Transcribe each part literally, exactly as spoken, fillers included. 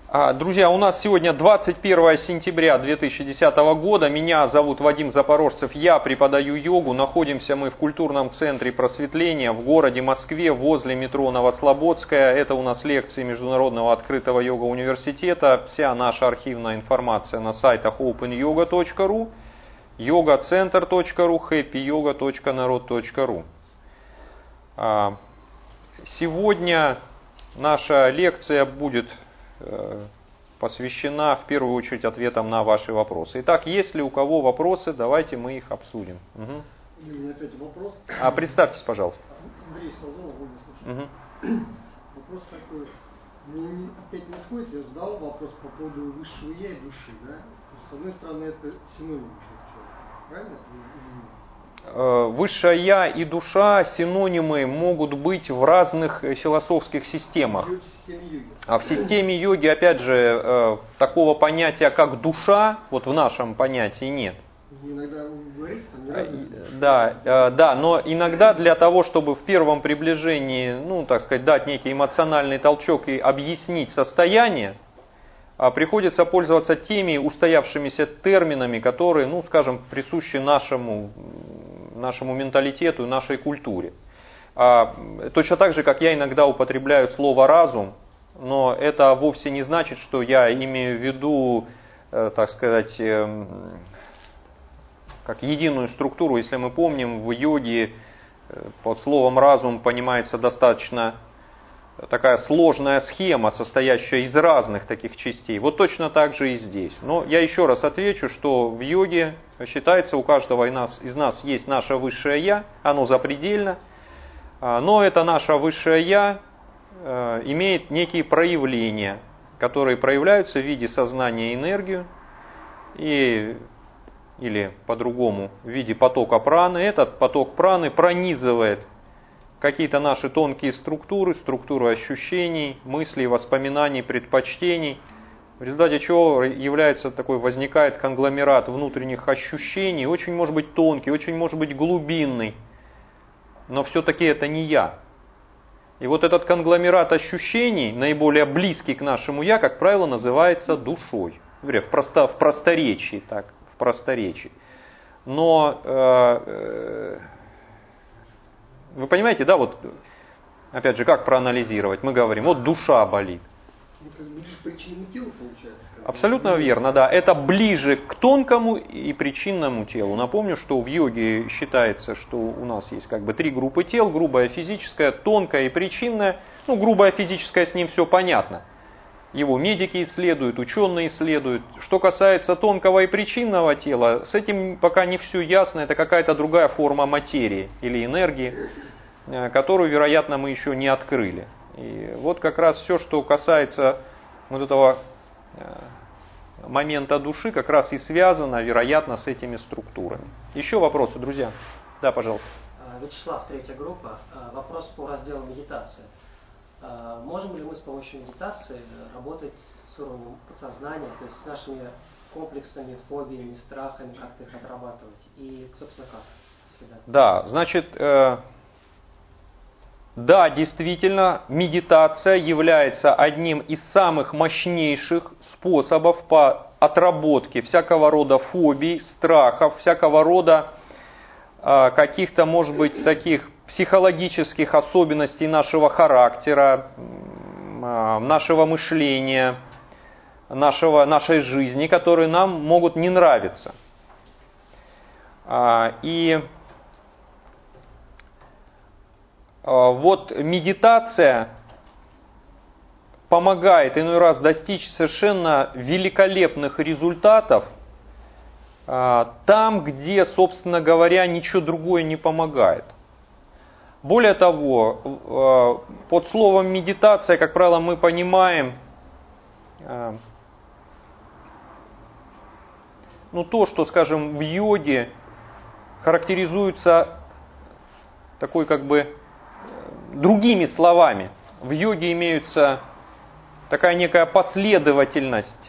Друзья, у нас сегодня двадцать первое сентября две тысячи десятого года. Меня зовут Вадим Запорожцев, я преподаю йогу. Находимся мы в культурном центре просветления в городе Москве, возле метро Новослободская. Это у нас лекции Международного открытого йога-университета. Вся наша архивная информация на сайтах open yoga точка ру, yoga center точка ру, happy yoga точка народ точка ру. Сегодня наша лекция будет посвящена в первую очередь ответам на ваши вопросы. Итак, если у кого вопросы, давайте мы их обсудим. Угу. У меня опять вопрос. А представьтесь, пожалуйста. Андрей Сазонов, Вольный слушатель. Угу. Вопрос такой. Мне опять не сходится, я задал вопрос по поводу высшего я и души. Да? С одной стороны, это синоним. Правильно? Высшее я и душа синонимы могут быть в разных философских системах. А в системе йоги, опять же, такого понятия, как душа, вот в нашем понятии нет. Иногда вы говорите, там не разные. Да, да, но иногда для того, чтобы в первом приближении, ну, так сказать, дать некий эмоциональный толчок и объяснить состояние, приходится пользоваться теми устоявшимися терминами, которые, ну, скажем, присущи нашему, нашему менталитету и нашей культуре. А, точно так же, как я иногда употребляю слово «разум», но это вовсе не значит, что я имею в виду, э, так сказать, э, как единую структуру. Если мы помним, в йоге э, под словом «разум» понимается достаточно такая сложная схема, состоящая из разных таких частей. Вот точно так же и здесь. Но я еще раз отвечу, что в йоге считается, у каждого из нас, из нас есть наше высшее я, оно запредельно, но это наше высшее я э, имеет некие проявления, которые проявляются в виде сознания и энергию, и, или по-другому в виде потока праны. Этот поток праны пронизывает какие-то наши тонкие структуры, структуры ощущений, мыслей, воспоминаний, предпочтений, в результате чего является такой, возникает конгломерат внутренних ощущений, очень может быть тонкий, очень может быть глубинный, но все-таки это не я. И вот этот конгломерат ощущений, наиболее близкий к нашему я, как правило, называется душой, в, просто, в просторечии, так, в просторечии. Но э, э, вы понимаете, да, вот, опять же, как проанализировать? Мы говорим, вот душа болит. Это ближе к причинному телу, получается? Абсолютно верно, да. Это ближе к тонкому и причинному телу. Напомню, что в йоге считается, что у нас есть как бы три группы тел. Грубая физическая, тонкая и причинная. Ну, грубая физическая, с ним все понятно. Его медики исследуют, ученые исследуют. Что касается тонкого и причинного тела, с этим пока не все ясно. Это какая-то другая форма материи или энергии, которую, вероятно, мы еще не открыли. И вот как раз все, что касается вот этого момента души, как раз и связано, вероятно, с этими структурами. Еще вопросы, друзья? Да, пожалуйста. Вячеслав, третья группа. Вопрос по разделу медитации. Можем ли мы с помощью медитации работать с уровнем подсознания, то есть с нашими комплексами, фобиями, страхами, как-то их отрабатывать? И, собственно, как? Всегда. Да, значит, э, да, действительно, медитация является одним из самых мощнейших способов по отработке всякого рода фобий, страхов, всякого рода э, каких-то, может быть, таких психологических особенностей нашего характера, нашего мышления, нашего, нашей жизни, которые нам могут не нравиться. И вот медитация помогает иной раз достичь совершенно великолепных результатов там, где, собственно говоря, ничего другое не помогает. Более того, под словом медитация, как правило, мы понимаем ну, то, что, скажем, в йоге характеризуется такой как бы другими словами. В йоге имеются такая некая последовательность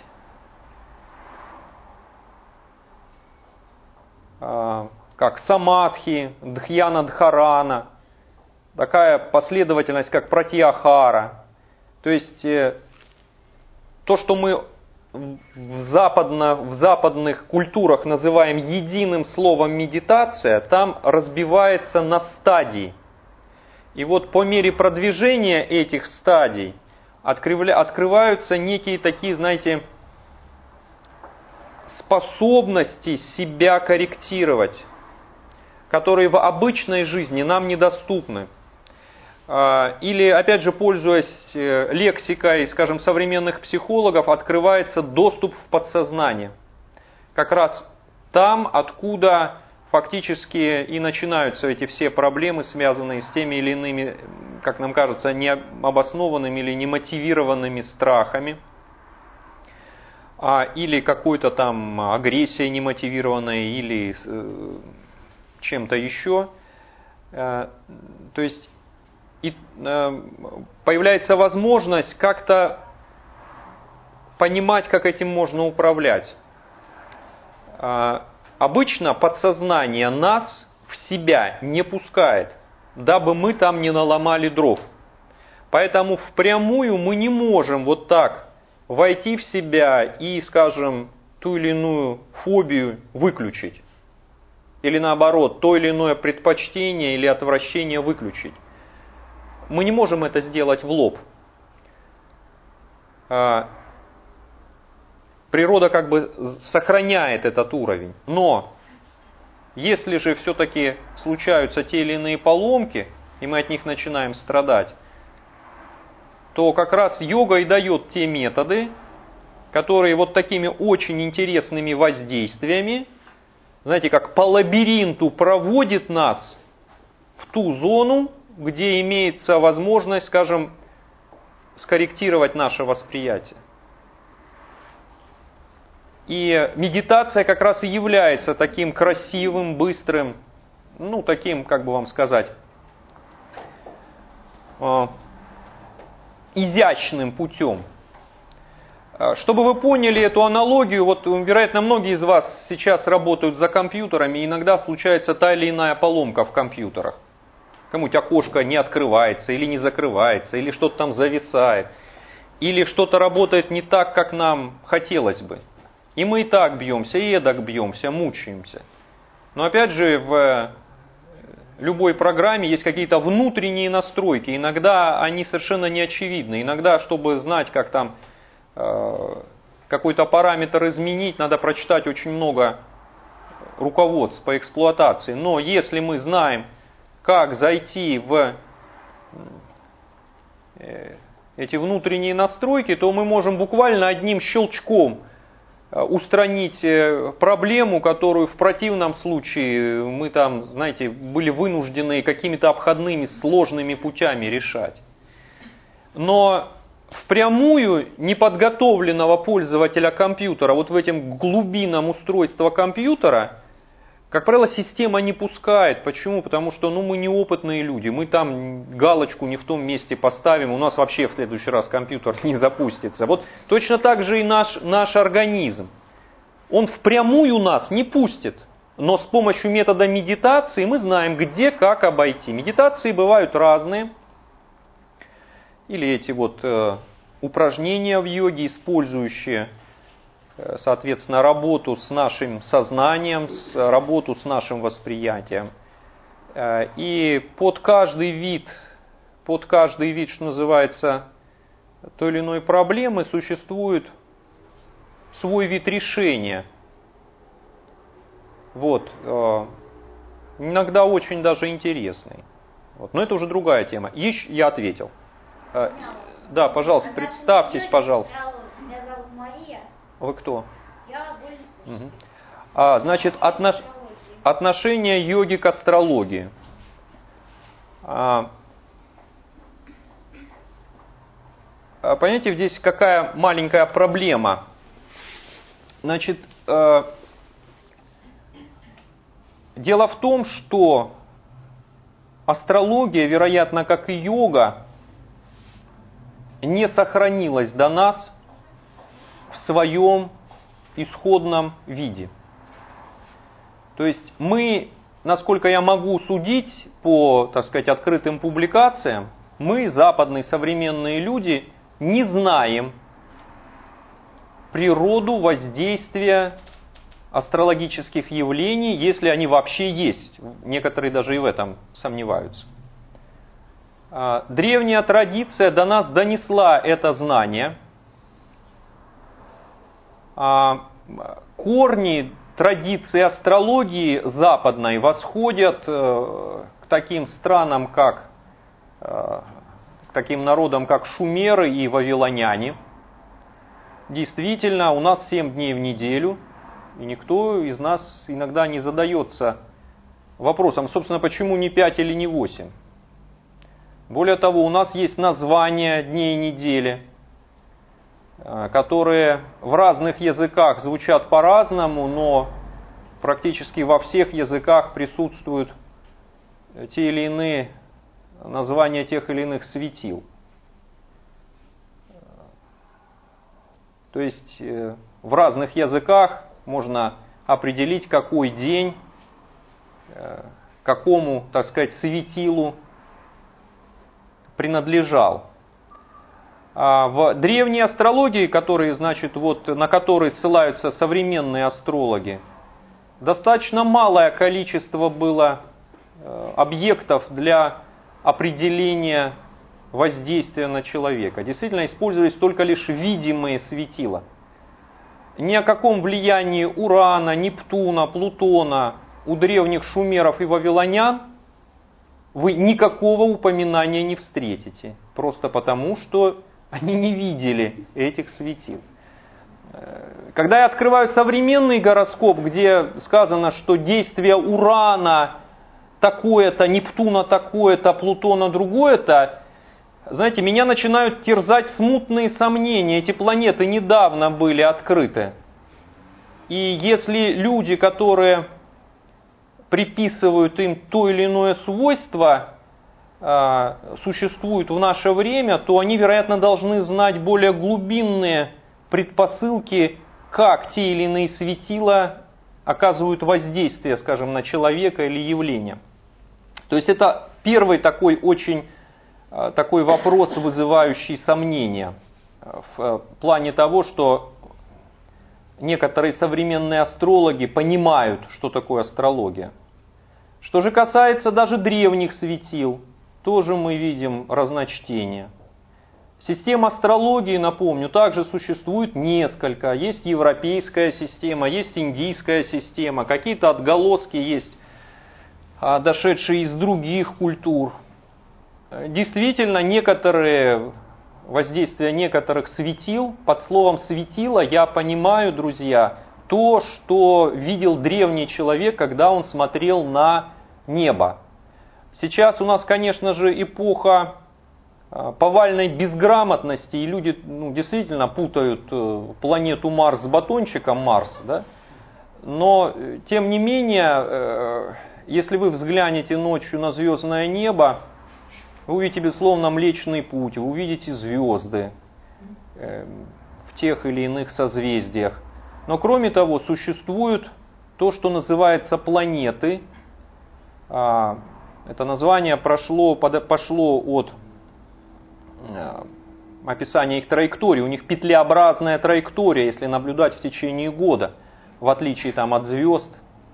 как самадхи, дхьяна-дхарана, такая последовательность, как пратьяхара. То есть то, что мы в, западно, в западных культурах называем единым словом медитация, там разбивается на стадии. И вот по мере продвижения этих стадий открываются некие такие, знаете, способности себя корректировать, которые в обычной жизни нам недоступны. Или, опять же, пользуясь лексикой, скажем, современных психологов, открывается доступ в подсознание. Как раз там, откуда фактически и начинаются эти все проблемы, связанные с теми или иными, как нам кажется, необоснованными или немотивированными страхами, или какой-то там агрессией немотивированной, или чем-то еще. То есть и появляется возможность как-то понимать, как этим можно управлять. Обычно подсознание нас в себя не пускает, дабы мы там не наломали дров. Поэтому впрямую мы не можем вот так войти в себя и, скажем, ту или иную фобию выключить. Или наоборот, то или иное предпочтение или отвращение выключить. Мы не можем это сделать в лоб. Природа как бы сохраняет этот уровень. Но если же все-таки случаются те или иные поломки, и мы от них начинаем страдать, то как раз йога и дает те методы, которые вот такими очень интересными воздействиями, знаете, как по лабиринту проводит нас в ту зону, где имеется возможность, скажем, скорректировать наше восприятие. И медитация как раз и является таким красивым, быстрым, ну, таким, как бы вам сказать, изящным путем. Чтобы вы поняли эту аналогию, вот, вероятно, многие из вас сейчас работают за компьютерами, и иногда случается та или иная поломка в компьютерах. Кому-нибудь окошко не открывается, или не закрывается, или что-то там зависает, или что-то работает не так, как нам хотелось бы. И мы и так бьемся, и эдак бьемся, мучаемся. Но опять же, в любой программе есть какие-то внутренние настройки. Иногда они совершенно не очевидны. Иногда, чтобы знать, как там э, какой-то параметр изменить, надо прочитать очень много руководств по эксплуатации. Но если мы знаем, как зайти в э, эти внутренние настройки, то мы можем буквально одним щелчком устранить проблему, которую в противном случае мы там, знаете, были вынуждены какими-то обходными сложными путями решать. Но впрямую неподготовленного пользователя компьютера, вот в этом глубинном устройстве компьютера, как правило, система не пускает. Почему? Потому что ну, мы неопытные люди, мы там галочку не в том месте поставим, у нас вообще в следующий раз компьютер не запустится. Вот точно так же и наш, наш организм. Он впрямую нас не пустит, но с помощью метода медитации мы знаем, где, как обойти. Медитации бывают разные. Или эти вот э, упражнения в йоге, использующие соответственно, работу с нашим сознанием, с работу с нашим восприятием. И под каждый вид, под каждый вид, что называется, той или иной проблемы, существует свой вид решения. Вот. Иногда очень даже интересный. Вот. Но это уже другая тема. Еще я ответил. Да, пожалуйста, представьтесь, пожалуйста. Меня зовут Мария. Вы кто? Я более Угу. А, значит, отнош... отношение йоги к астрологии. А, понимаете, здесь какая маленькая проблема. Значит, э, дело в том, что астрология, вероятно, как и йога, не сохранилась до нас в своем исходном виде. То есть мы, насколько я могу судить по, так сказать, открытым публикациям, мы, западные современные люди, не знаем природу воздействия астрологических явлений, если они вообще есть. Некоторые даже и в этом сомневаются. Древняя традиция до нас донесла это знание. Корни традиции астрологии западной восходят к таким странам, как, к таким народам, как шумеры и вавилоняне. Действительно, у нас семь дней в неделю, и никто из нас иногда не задается вопросом, собственно, почему не пять или не восемь. Более того, у нас есть названия дней недели, которые в разных языках звучат по-разному, но практически во всех языках присутствуют те или иные названия тех или иных светил. То есть в разных языках можно определить, какой день, какому, так сказать, светилу принадлежал. А в древней астрологии, которые, значит, вот, на которые ссылаются современные астрологи, достаточно малое количество было объектов для определения воздействия на человека. Действительно, использовались только лишь видимые светила. Ни о каком влиянии Урана, Нептуна, Плутона у древних шумеров и вавилонян вы никакого упоминания не встретите. Просто потому, что они не видели этих светил. Когда я открываю современный гороскоп, где сказано, что действие Урана такое-то, Нептуна такое-то, Плутона другое-то, знаете, меня начинают терзать смутные сомнения. Эти планеты недавно были открыты. И если люди, которые приписывают им то или иное свойство, существуют в наше время, то они, вероятно, должны знать более глубинные предпосылки, как те или иные светила оказывают воздействие, скажем, на человека или явление. То есть это первый такой очень такой вопрос, вызывающий сомнения в плане того, что некоторые современные астрологи понимают, что такое астрология. Что же касается даже древних светил, тоже мы видим разночтение. Систем астрологии, напомню, также существует несколько. Есть европейская система, есть индийская система, какие-то отголоски есть, дошедшие из других культур. Действительно, некоторые воздействия некоторых светил, под словом светило я понимаю, друзья, то, что видел древний человек, когда он смотрел на небо. Сейчас у нас, конечно же, эпоха повальной безграмотности, и люди ну, действительно путают планету Марс с батончиком Марс, да? Но, тем не менее, если вы взглянете ночью на звездное небо, вы увидите, безусловно, Млечный Путь, вы увидите звезды в тех или иных созвездиях. Но, кроме того, существуют то, что называется планеты. Это название прошло, пошло от описания их траектории. У них петлеобразная траектория, если наблюдать в течение года, в отличие там, от звезд.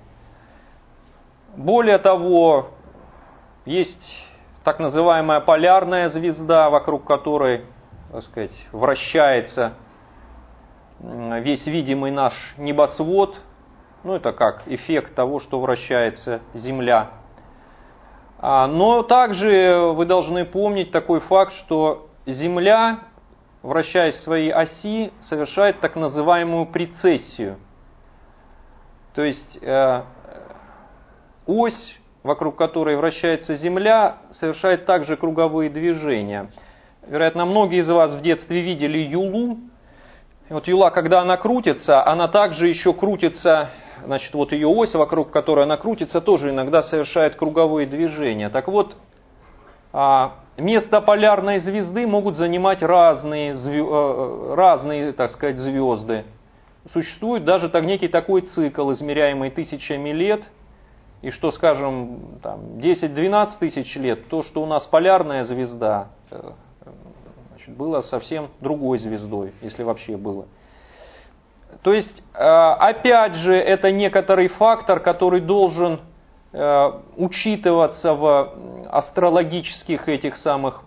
Более того, есть так называемая полярная звезда, вокруг которой, так сказать, вращается весь видимый наш небосвод. Ну, это как эффект того, что вращается Земля. Но также вы должны помнить такой факт, что Земля, вращаясь в своей оси, совершает так называемую прецессию. То есть ось, вокруг которой вращается Земля, совершает также круговые движения. Вероятно, многие из вас в детстве видели юлу. И вот юла, когда она крутится, она также еще крутится, значит, вот ее ось, вокруг которой она крутится, тоже иногда совершает круговые движения. Так вот, место полярной звезды могут занимать разные, разные, так сказать, звезды. Существует даже так, некий такой цикл, измеряемый тысячами лет, и что, скажем, там, десять-двенадцать тысяч лет, то, что у нас полярная звезда, значит, было совсем другой звездой, если вообще было. То есть, опять же, это некоторый фактор, который должен учитываться в астрологических этих самых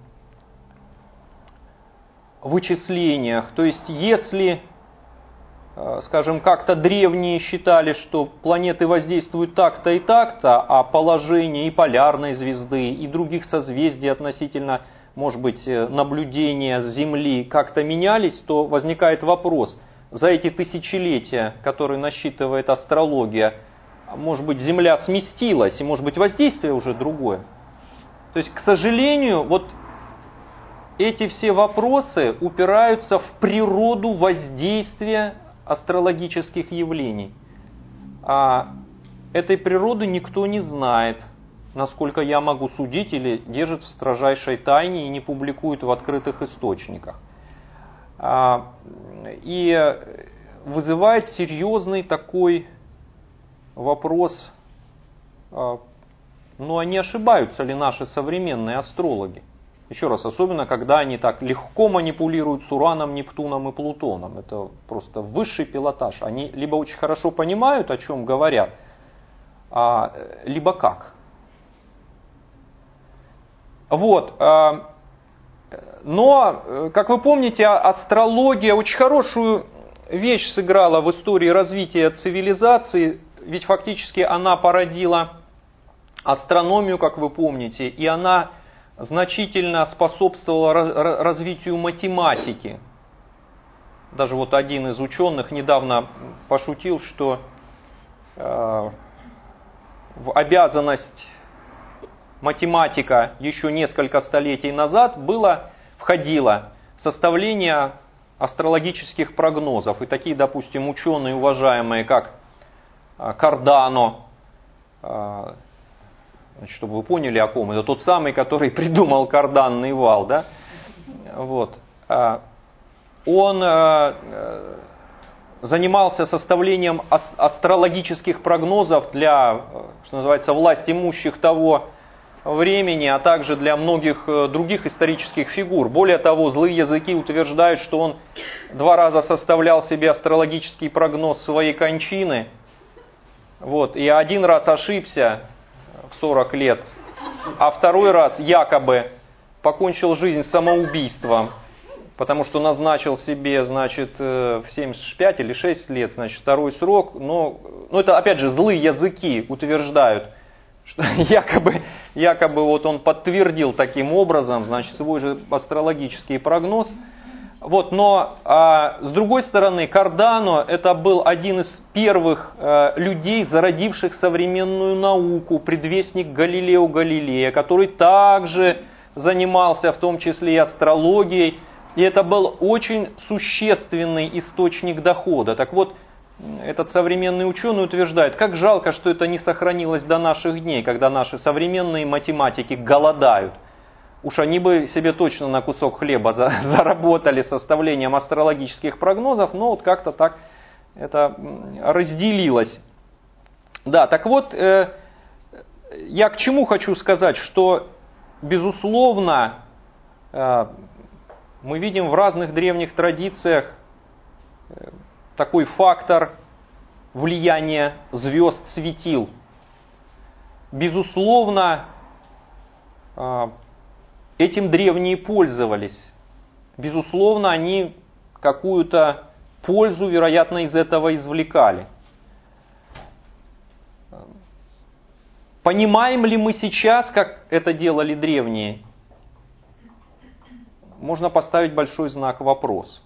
вычислениях. То есть, если, скажем, как-то древние считали, что планеты воздействуют так-то и так-то, а положение и полярной звезды, и других созвездий относительно, может быть, наблюдения с Земли как-то менялись, то возникает вопрос, за эти тысячелетия, которые насчитывает астрология, может быть, Земля сместилась, и может быть, воздействие уже другое. То есть, к сожалению, вот эти все вопросы упираются в природу воздействия астрологических явлений. А этой природы никто не знает, насколько я могу судить, или держит в строжайшей тайне и не публикует в открытых источниках. И вызывает серьезный такой вопрос, ну а не ошибаются ли наши современные астрологи? Еще раз, особенно когда они так легко манипулируют с Ураном, Нептуном и Плутоном. Это просто высший пилотаж. Они либо очень хорошо понимают, о чем говорят, либо как. Вот. Но, как вы помните, астрология очень хорошую вещь сыграла в истории развития цивилизации, ведь фактически она породила астрономию, как вы помните, и она значительно способствовала развитию математики. Даже вот один из ученых недавно пошутил, что в обязанность математика еще несколько столетий назад было, входило составление астрологических прогнозов. И такие, допустим, ученые, уважаемые, как Кардано, чтобы вы поняли, о ком, это тот самый, который придумал карданный вал, да? Вот. Он занимался составлением астрологических прогнозов для, что называется, власть имущих того времени, а также для многих других исторических фигур. Более того, злые языки утверждают, что он два раза составлял себе астрологический прогноз своей кончины, вот, и один раз ошибся в сорок лет, а второй раз якобы покончил жизнь самоубийством, потому что назначил себе, значит, в семьдесят пять или шесть лет, значит, второй срок. Но, ну, это, опять же, злые языки утверждают, что якобы, якобы вот он подтвердил таким образом, значит, свой же астрологический прогноз. Вот, но а, с другой стороны, Кардано это был один из первых а, людей, зародивших современную науку, предвестник Галилео Галилея, который также занимался в том числе и астрологией, и это был очень существенный источник дохода. Так вот, этот современный ученый утверждает, как жалко, что это не сохранилось до наших дней, когда наши современные математики голодают. Уж они бы себе точно на кусок хлеба заработали составлением астрологических прогнозов, но вот как-то так это разделилось. Да, так вот, э, я к чему хочу сказать, что, безусловно, э, мы видим в разных древних традициях э, такой фактор влияния звезд, светил. Безусловно, э, этим древние пользовались. Безусловно, они какую-то пользу, вероятно, из этого извлекали. Понимаем ли мы сейчас, как это делали древние? Можно поставить большой знак вопроса.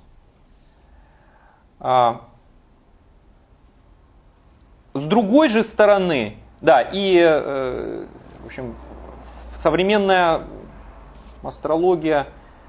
С другой же стороны, да, и, в общем, современная астрология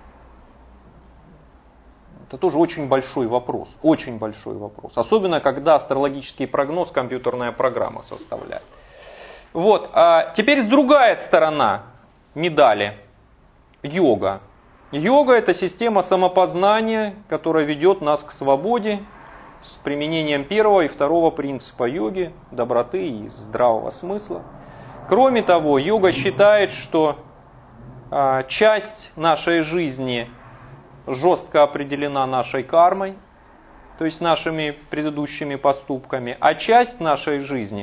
– это тоже очень большой вопрос, очень большой вопрос. Особенно, когда астрологический прогноз компьютерная программа составляет. Вот, а теперь другая сторона медали – йога. Йога – это система самопознания, которая ведет нас к свободе с применением первого и второго принципа йоги – доброты и здравого смысла. Кроме того, йога считает, что часть нашей жизни жестко определена нашей кармой, то есть нашими предыдущими поступками, а часть нашей жизни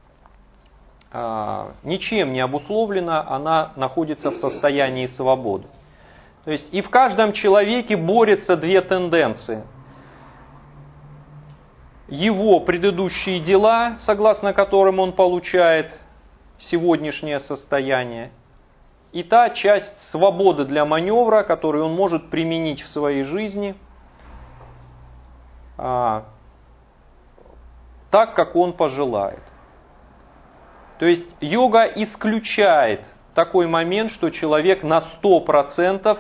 а, ничем не обусловлена, она находится в состоянии свободы. То есть и в каждом человеке борются две тенденции. Его предыдущие дела, согласно которым он получает сегодняшнее состояние, и та часть свободы для маневра, которую он может применить в своей жизни, а, так, как он пожелает. То есть йога исключает такой момент, что человек на сто процентов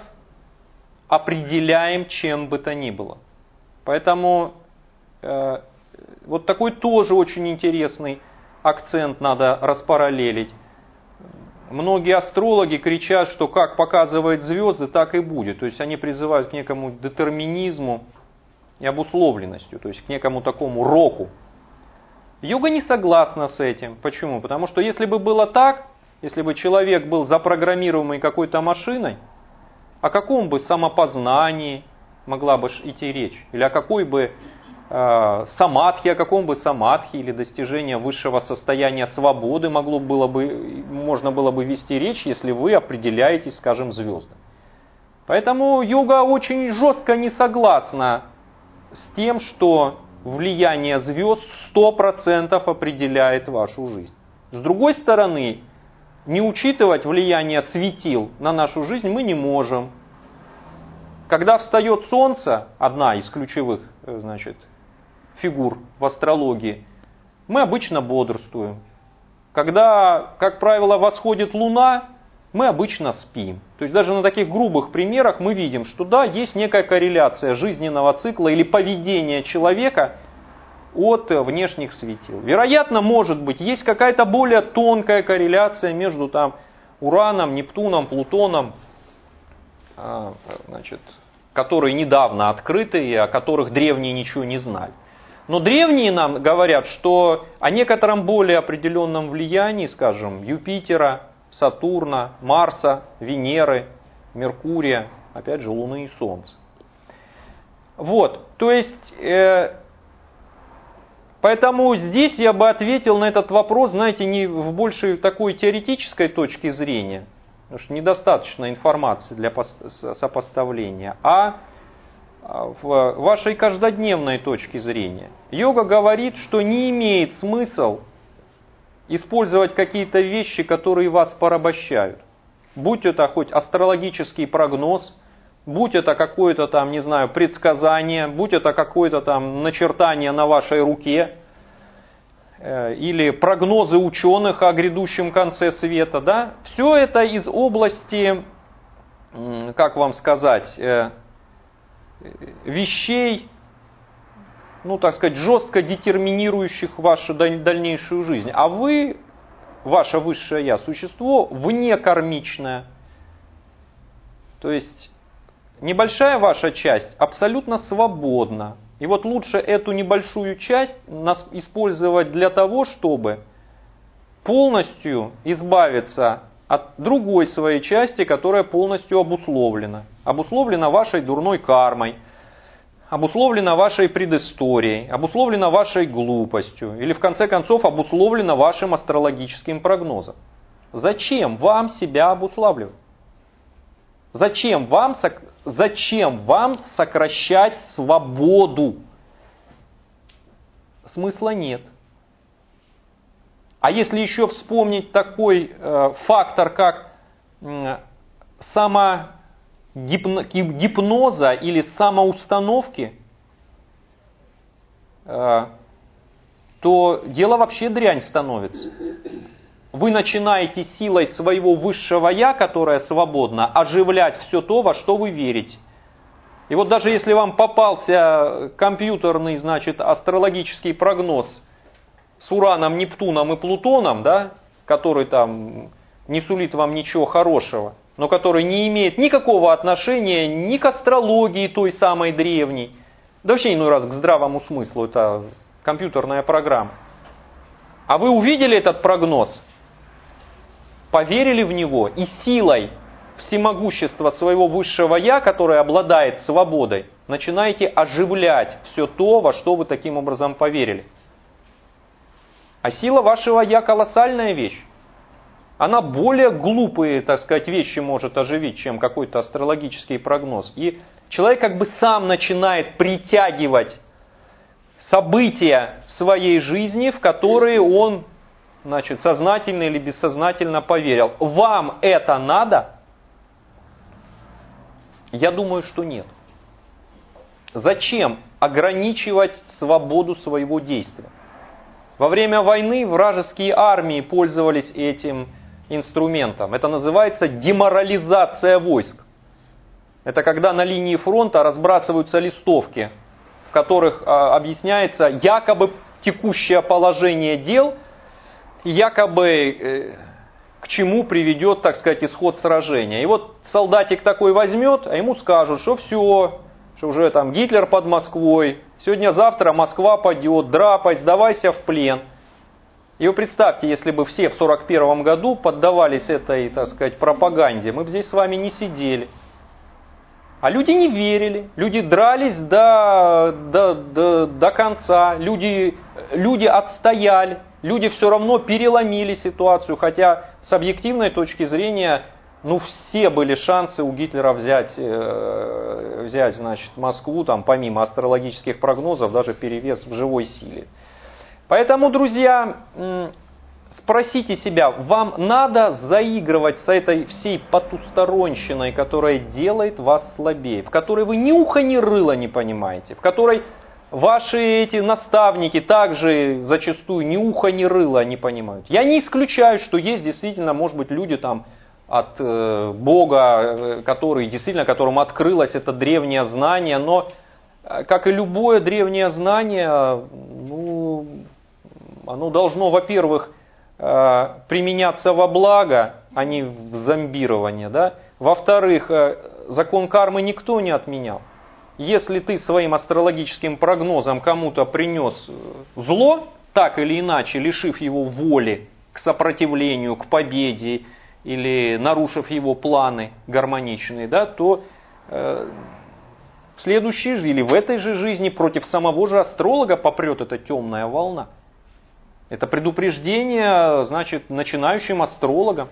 определяем чем бы то ни было. Поэтому э, вот такой тоже очень интересный акцент надо распараллелить. Многие астрологи кричат, что как показывают звезды, так и будет. То есть они призывают к некому детерминизму и обусловленностью, то есть к некому такому року. Йога не согласна с этим. Почему? Потому что если бы было так, если бы человек был запрограммируемый какой-то машиной, о каком бы самопознании могла бы идти речь? Или о какой бы э, самадхи, о каком бы самадхи или достижении высшего состояния свободы могло было бы, можно было бы вести речь, если вы определяетесь, скажем, звездами. Поэтому йога очень жестко не согласна с тем, что влияние звезд сто процентов определяет вашу жизнь. С другой стороны, не учитывать влияние светил на нашу жизнь мы не можем. Когда встает солнце, одна из ключевых, значит, фигур в астрологии, мы обычно бодрствуем. Когда, как правило, восходит луна, мы обычно спим. То есть даже на таких грубых примерах мы видим, что да, есть некая корреляция жизненного цикла или поведения человека от внешних светил. Вероятно, может быть, есть какая-то более тонкая корреляция между там, Ураном, Нептуном, Плутоном, значит, которые недавно открыты и о которых древние ничего не знали. Но древние нам говорят, что о некотором более определенном влиянии, скажем, Юпитера, Сатурна, Марса, Венеры, Меркурия, опять же, Луны и Солнца. Вот, то есть, э, поэтому здесь я бы ответил на этот вопрос, знаете, не в большей такой теоретической точке зрения, потому что недостаточно информации для сопоставления, а в вашей каждодневной точке зрения. Йога говорит, что не имеет смысла использовать какие-то вещи, которые вас порабощают. Будь это хоть астрологический прогноз, будь это какое-то там, не знаю, предсказание, будь это какое-то там начертание на вашей руке, э, или прогнозы ученых о грядущем конце света, да, все это из области, э, как вам сказать, э, вещей, ну, так сказать, жестко детерминирующих вашу дальнейшую жизнь. А вы, ваше высшее Я, существо внекармичное. То есть, небольшая ваша часть абсолютно свободна. И вот лучше эту небольшую часть использовать для того, чтобы полностью избавиться от другой своей части, которая полностью обусловлена. Обусловлена вашей дурной кармой, обусловлена вашей предысторией, обусловлена вашей глупостью или в конце концов обусловлена вашим астрологическим прогнозом. Зачем вам себя обуславливать? Зачем вам, зачем вам сокращать свободу? Смысла нет. А если еще вспомнить такой э, фактор, как э, самогипноза или самоустановки, э, то дело вообще дрянь становится. Вы начинаете силой своего высшего Я, которое свободно, оживлять все то, во что вы верите. И вот даже если вам попался компьютерный, значит, астрологический прогноз с Ураном, Нептуном и Плутоном, да, который там не сулит вам ничего хорошего, но который не имеет никакого отношения ни к астрологии той самой древней, да вообще иной раз к здравому смыслу, это компьютерная программа. А вы увидели этот прогноз, поверили в него и силой всемогущества своего высшего Я, которое обладает свободой, начинаете оживлять все то, во что вы таким образом поверили. А сила вашего «я» колоссальная вещь. Она более глупые, так сказать, вещи может оживить, чем какой-то астрологический прогноз. И человек как бы сам начинает притягивать события в своей жизни, в которые он, значит, сознательно или бессознательно поверил. Вам это надо? Я думаю, что нет. Зачем ограничивать свободу своего действия? Во время войны вражеские армии пользовались этим инструментом. Это называется деморализация войск. Это когда на линии фронта разбрасываются листовки, в которых а, объясняется якобы текущее положение дел, и якобы э, к чему приведет, так сказать, исход сражения. И вот солдатик такой возьмет, а ему скажут, что все, что уже там Гитлер под Москвой, сегодня-завтра Москва падет, драпай, сдавайся в плен. И вы представьте, если бы все в сорок первом году поддавались этой, так сказать, пропаганде, мы бы здесь с вами не сидели. А люди не верили, люди дрались до, до, до, до конца, люди, люди отстояли, люди все равно переломили ситуацию, хотя с объективной точки зрения, ну, все были шансы у Гитлера взять, э, взять значит, Москву, там, помимо астрологических прогнозов, даже перевес в живой силе. Поэтому, друзья, спросите себя, вам надо заигрывать с этой всей потусторонщиной, которая делает вас слабее, в которой вы ни уха ни рыла не понимаете, в которой ваши эти наставники также зачастую ни уха ни рыла не понимают. Я не исключаю, что есть действительно, может быть, люди там от э, Бога, которые, действительно, которым открылось это древнее знание, но, как и любое древнее знание, ну, оно должно, во-первых, применяться во благо, а не в зомбирование. Да? Во-вторых, закон кармы никто не отменял. Если ты своим астрологическим прогнозом кому-то принес зло, так или иначе, лишив его воли к сопротивлению, к победе, или нарушив его планы гармоничные, да, то э, в следующей же или в этой же жизни против самого же астролога попрет эта темная волна. Это предупреждение, значит, начинающим астрологам.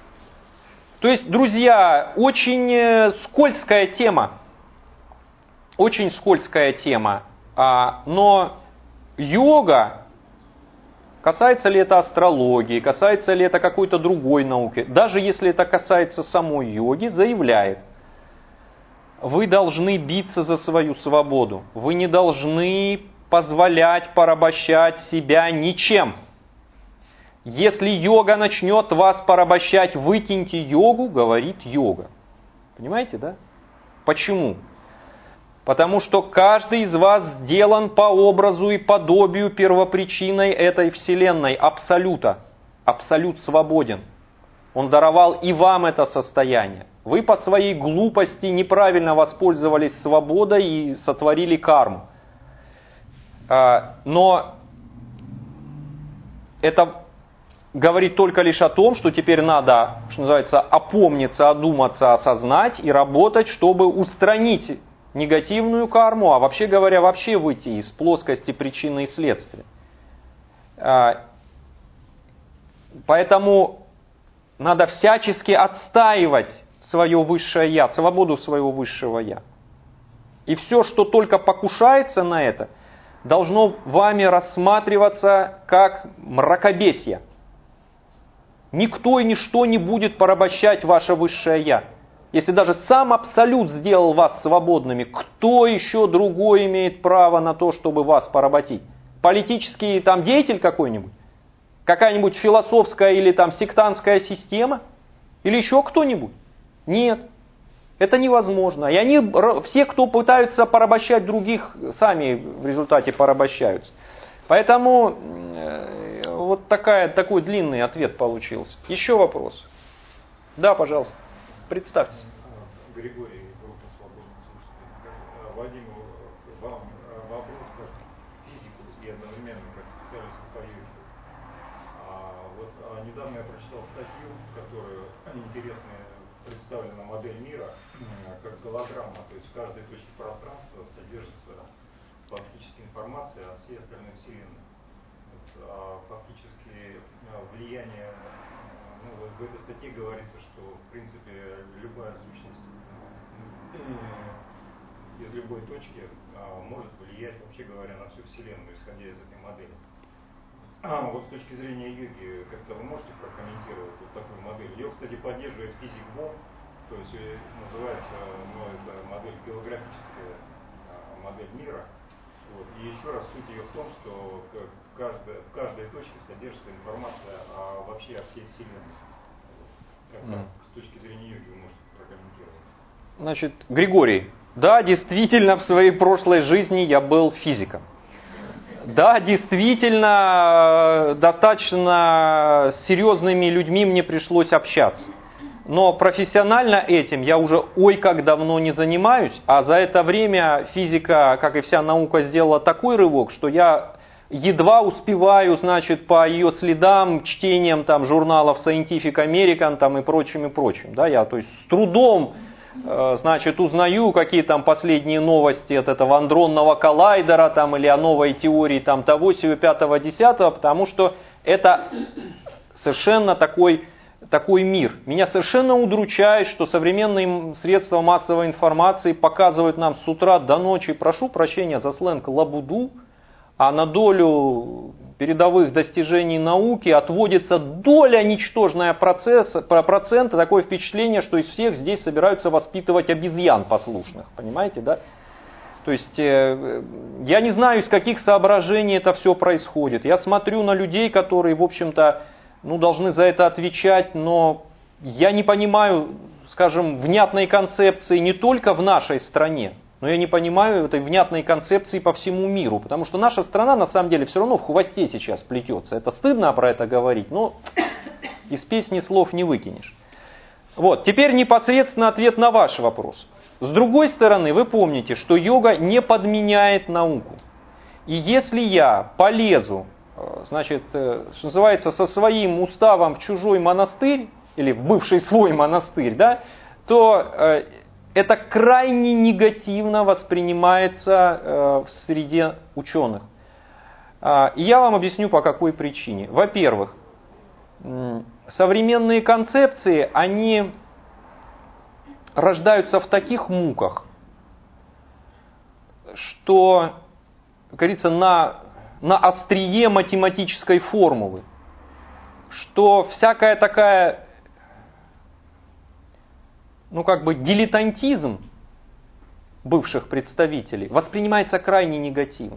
То есть, друзья, очень скользкая тема. Очень скользкая тема. Но йога, касается ли это астрологии, касается ли это какой-то другой науки, даже если это касается самой йоги, заявляет, вы должны биться за свою свободу. Вы не должны позволять порабощать себя ничем. Если йога начнет вас порабощать, выкиньте йогу, говорит йога. Понимаете, да? Почему? Потому что каждый из вас сделан по образу и подобию первопричиной этой вселенной, абсолюта. Абсолют свободен. Он даровал и вам это состояние. Вы по своей глупости неправильно воспользовались свободой и сотворили карму. Но это говорит только лишь о том, что теперь надо, что называется, опомниться, одуматься, осознать и работать, чтобы устранить негативную карму, а вообще говоря, вообще выйти из плоскости причины и следствия. Поэтому надо всячески отстаивать свое высшее Я, свободу своего высшего Я. И все, что только покушается на это, должно вами рассматриваться как мракобесие. Никто и ничто не будет порабощать ваше высшее Я. Если даже сам Абсолют сделал вас свободными, кто еще другой имеет право на то, чтобы вас поработить? Политический там деятель какой-нибудь? Какая-нибудь философская или там сектантская система? Или еще кто-нибудь? Нет. Это невозможно. И они, все, кто пытаются порабощать других, сами в результате порабощаются. Поэтому э, вот такая, такой длинный ответ получился. Еще вопрос? Да, пожалуйста. Представьтесь. Григорий, группа «Свободных слушателей». Вадим, вам вопрос как физику и одновременно как специалисту по йоге. А вот а недавно я прочитал статью, которая интересная представлена модель мира как голограмма, то есть в каждой точке пространства содержится фактически информация о всей остальной Вселенной. Вот, а фактически влияние, ну, в этой статье говорится, что в принципе любая сущность из любой точки может влиять, вообще говоря, на всю Вселенную, исходя из этой модели. А, вот с точки зрения йоги, как-то вы можете прокомментировать вот такую модель? Ее, кстати, поддерживает физик Бом, то есть называется, ну, это модель голографическая, модель мира. Вот. И еще раз суть ее в том, что в каждой, в каждой точке содержится информация о, вообще о всей Вселенной. Как mm. с точки зрения йоги вы можете прокомментировать? Значит, Григорий, да, действительно, в своей прошлой жизни я был физиком. Да, действительно, достаточно с серьезными людьми мне пришлось общаться. Но профессионально этим я уже ой как давно не занимаюсь, а за это время физика, как и вся наука, сделала такой рывок, что я едва успеваю, значит, по ее следам, чтением там журналов Scientific American там, и прочим, и прочим. Да, я, то есть, с трудом, э, значит, узнаю, какие там последние новости от этого андронного коллайдера там, или о новой теории там, того, сего, пятого, десятого, потому что это совершенно такой... такой мир. Меня совершенно удручает, что современные средства массовой информации показывают нам с утра до ночи, прошу прощения за сленг, лабуду, а на долю передовых достижений науки отводится доля ничтожная процесса, процента, такое впечатление, что из всех здесь собираются воспитывать обезьян послушных. Понимаете, да? То есть, э, я не знаю, из каких соображений это все происходит. Я смотрю на людей, которые, в общем-то, ну, должны за это отвечать, но я не понимаю, скажем, внятной концепции не только в нашей стране, но я не понимаю этой внятной концепции по всему миру, потому что наша страна на самом деле все равно в хвосте сейчас плетется. Это стыдно про это говорить, но из песни слов не выкинешь. Вот, теперь непосредственно ответ на ваш вопрос. С другой стороны, вы помните, что йога не подменяет науку. И если я полезу, значит, что называется, со своим уставом в чужой монастырь, или в бывший свой монастырь, да, то э, это крайне негативно воспринимается э, в среде ученых. Э, и я вам объясню, по какой причине. Во-первых, э, современные концепции, они рождаются в таких муках, что, как говорится, на... на острие математической формулы, что всякая такая, ну как бы дилетантизм бывших представителей воспринимается крайне негативно.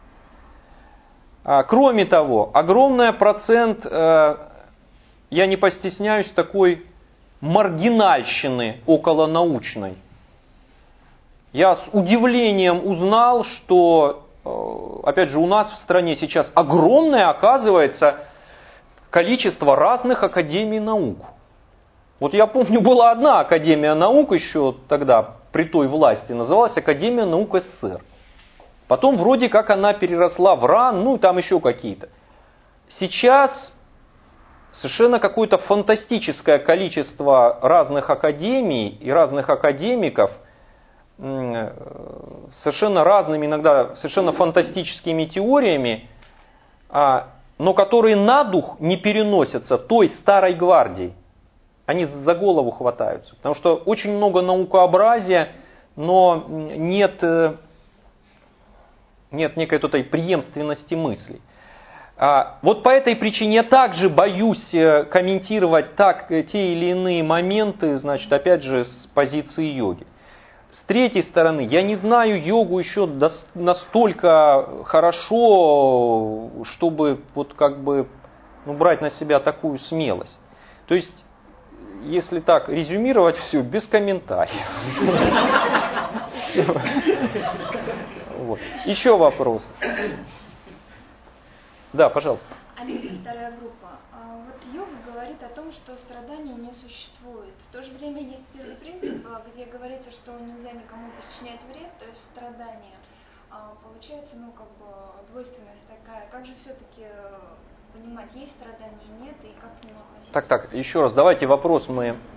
А, кроме того, огромный процент, э, я не постесняюсь, такой маргинальщины околонаучной. Я с удивлением узнал, что опять же, у нас в стране сейчас огромное, оказывается, количество разных академий наук. Вот я помню, была одна академия наук еще тогда, при той власти, называлась Академия наук СССР. Потом вроде как она переросла в РАН, ну и там еще какие-то. Сейчас совершенно какое-то фантастическое количество разных академий и разных академиков, совершенно разными, иногда совершенно фантастическими теориями, но которые на дух не переносятся той старой гвардии. Они за голову хватаются. Потому что очень много наукообразия, но нет, нет некой этой преемственности мыслей. Вот по этой причине я также боюсь комментировать так те или иные моменты, значит, опять же, с позиции йоги. С третьей стороны, я не знаю йогу еще настолько хорошо, чтобы вот как бы, ну, брать на себя такую смелость. То есть, если так резюмировать все, без комментариев. Еще вопрос. Да, пожалуйста. Алиса, вторая группа. Вот йога говорит о том, что страдания не существует. В то же время есть первый принцип, где говорится, что нельзя никому причинять вред, то есть страдания. Получается, ну, как бы двойственность такая. Как же все-таки понимать, есть страдания, нет, и как к ним относиться? Так, так, еще раз, давайте вопрос мы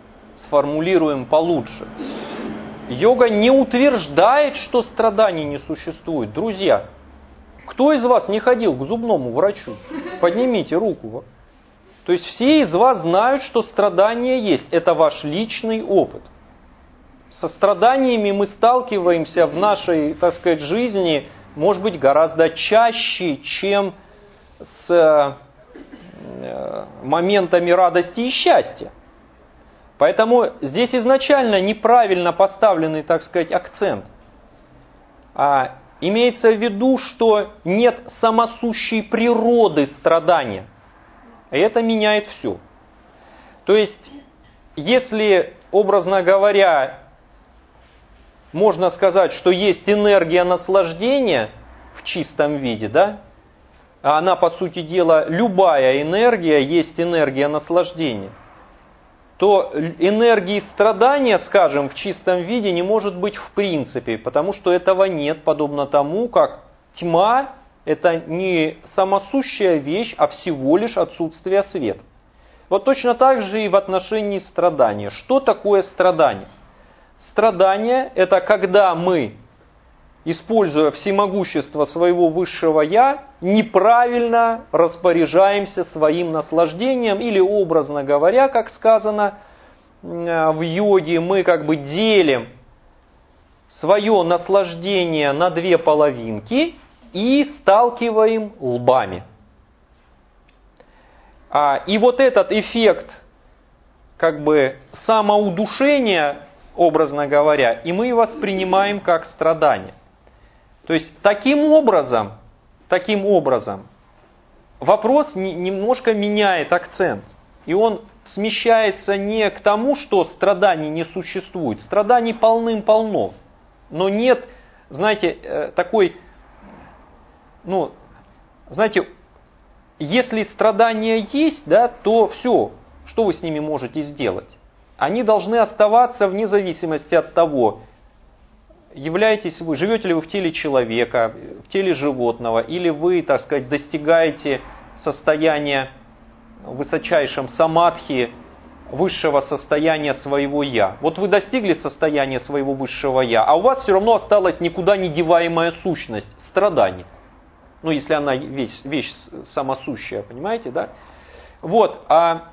сформулируем получше. Йога не утверждает, что страданий не существует. Друзья, кто из вас не ходил к зубному врачу? Поднимите руку. То есть все из вас знают, что страдания есть. Это ваш личный опыт. Со страданиями мы сталкиваемся в нашей, так сказать, жизни, может быть, гораздо чаще, чем с моментами радости и счастья. Поэтому здесь изначально неправильно поставленный, так сказать, акцент. А имеется в виду, что нет самосущей природы страдания. И это меняет все. То есть, если, образно говоря, можно сказать, что есть энергия наслаждения в чистом виде, да? А она, по сути дела, любая энергия есть энергия наслаждения, то энергии страдания, скажем, в чистом виде не может быть в принципе, потому что этого нет, подобно тому, как тьма – это не самосущая вещь, а всего лишь отсутствие света. Вот точно так же и в отношении страдания. Что такое страдание? Страдание – это когда мы, используя всемогущество своего высшего «я», неправильно распоряжаемся своим наслаждением, или, образно говоря, как сказано в йоге, мы как бы делим свое наслаждение на две половинки и сталкиваем лбами. И вот этот эффект как бы самоудушения, образно говоря, и мы воспринимаем как страдание. То есть таким образом, таким образом вопрос немножко меняет акцент. И он смещается не к тому, что страданий не существует. Страданий полным-полно. Но нет, знаете, такой, ну, знаете, если страдания есть, да, то все, что вы с ними можете сделать? Они должны оставаться вне зависимости от того, являетесь вы, живете ли вы в теле человека, в теле животного, или вы, так сказать, достигаете состояния в высочайшем самадхи, высшего состояния своего «я». Вот вы достигли состояния своего высшего «я», а у вас все равно осталась никуда не деваемая сущность – страдание. Ну, если она вещь, вещь самосущая, понимаете, да? Вот, а,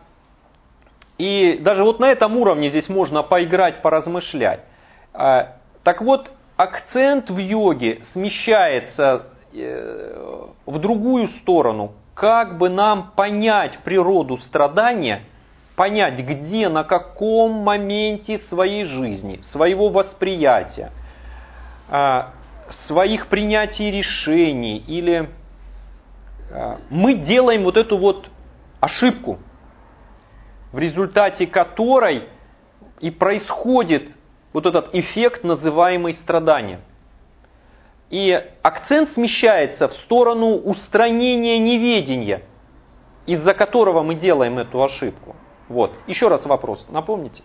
и даже вот на этом уровне здесь можно поиграть, поразмышлять. А, так вот, акцент в йоге смещается э, в другую сторону. Как бы нам понять природу страдания, понять, где, на каком моменте своей жизни, своего восприятия, э, своих принятий решений, или э, мы делаем вот эту вот ошибку, в результате которой и происходит вот этот эффект, называемый страданием. И акцент смещается в сторону устранения неведения, из-за которого мы делаем эту ошибку. Вот. Еще раз вопрос, напомните?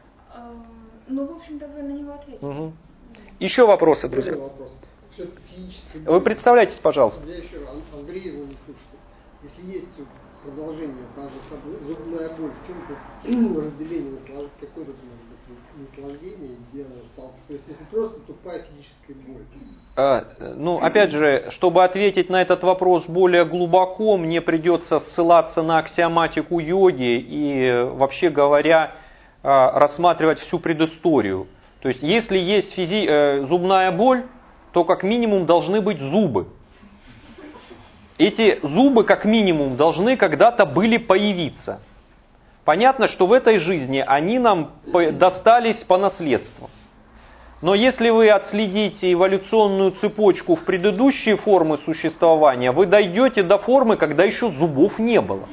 Ну, в общем-то, вы на него ответили. Угу. Еще вопросы, друзья? Вопрос. Вы представляетесь, пожалуйста. Я еще Андрей его не слушаю. Если есть продолжение, та же зубная боль, в чем тут разделение наслаждения, какое тут может быть наслаждение, где оно сталкивается? То есть, если просто тупая физическая боль. А, ну, опять же, чтобы ответить на этот вопрос более глубоко, мне придется ссылаться на аксиоматику йоги и, вообще говоря, рассматривать всю предысторию. То есть, если есть физи- э, зубная боль, то как минимум должны быть зубы. Эти зубы как минимум должны когда-то были появиться. Понятно, что в этой жизни они нам достались по наследству. Но если вы отследите эволюционную цепочку в предыдущие формы существования, вы дойдете до формы, когда еще зубов не было.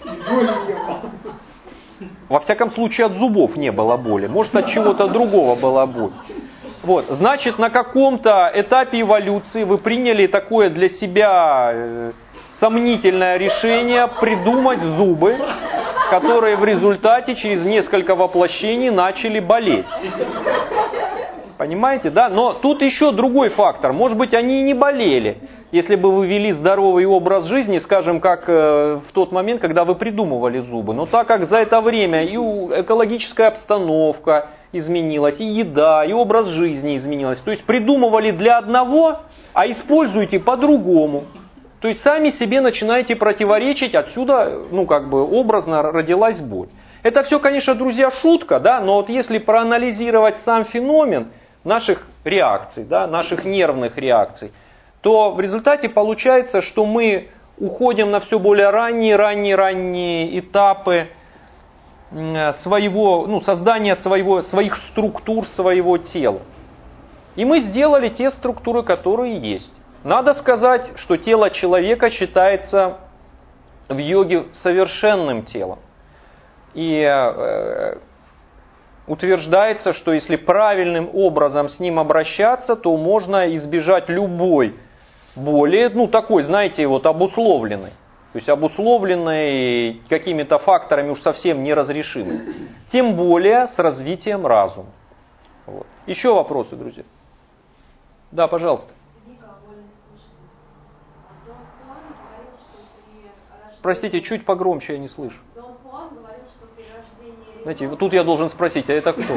Во всяком случае, от зубов не было боли. Может, от чего-то другого была боль. Вот. Значит, на каком-то этапе эволюции вы приняли такое для себя э, сомнительное решение придумать зубы, которые в результате через несколько воплощений начали болеть. Понимаете, да? Но тут еще другой фактор. Может быть, они и не болели, если бы вы вели здоровый образ жизни, скажем, как в тот момент, когда вы придумывали зубы. Но так как за это время и экологическая обстановка изменилась, и еда, и образ жизни изменилась. То есть придумывали для одного, а используете по-другому. То есть сами себе начинаете противоречить, отсюда, ну как бы образно родилась боль. Это все, конечно, друзья, шутка, да, но вот если проанализировать сам феномен наших реакций, да, наших нервных реакций, то в результате получается, что мы уходим на все более ранние, ранние, ранние этапы своего, ну, создания своего, своих структур, своего тела. И мы сделали те структуры, которые есть. Надо сказать, что тело человека считается в йоге совершенным телом. И э, утверждается, что если правильным образом с ним обращаться, то можно избежать любой боли, ну такой, знаете, вот обусловленной. То есть обусловленной какими-то факторами уж совсем неразрешимой. Тем более с развитием разума. Вот. Еще вопросы, друзья? Да, пожалуйста. Простите, чуть погромче, я не слышу. Знаете, тут я должен спросить, а это кто?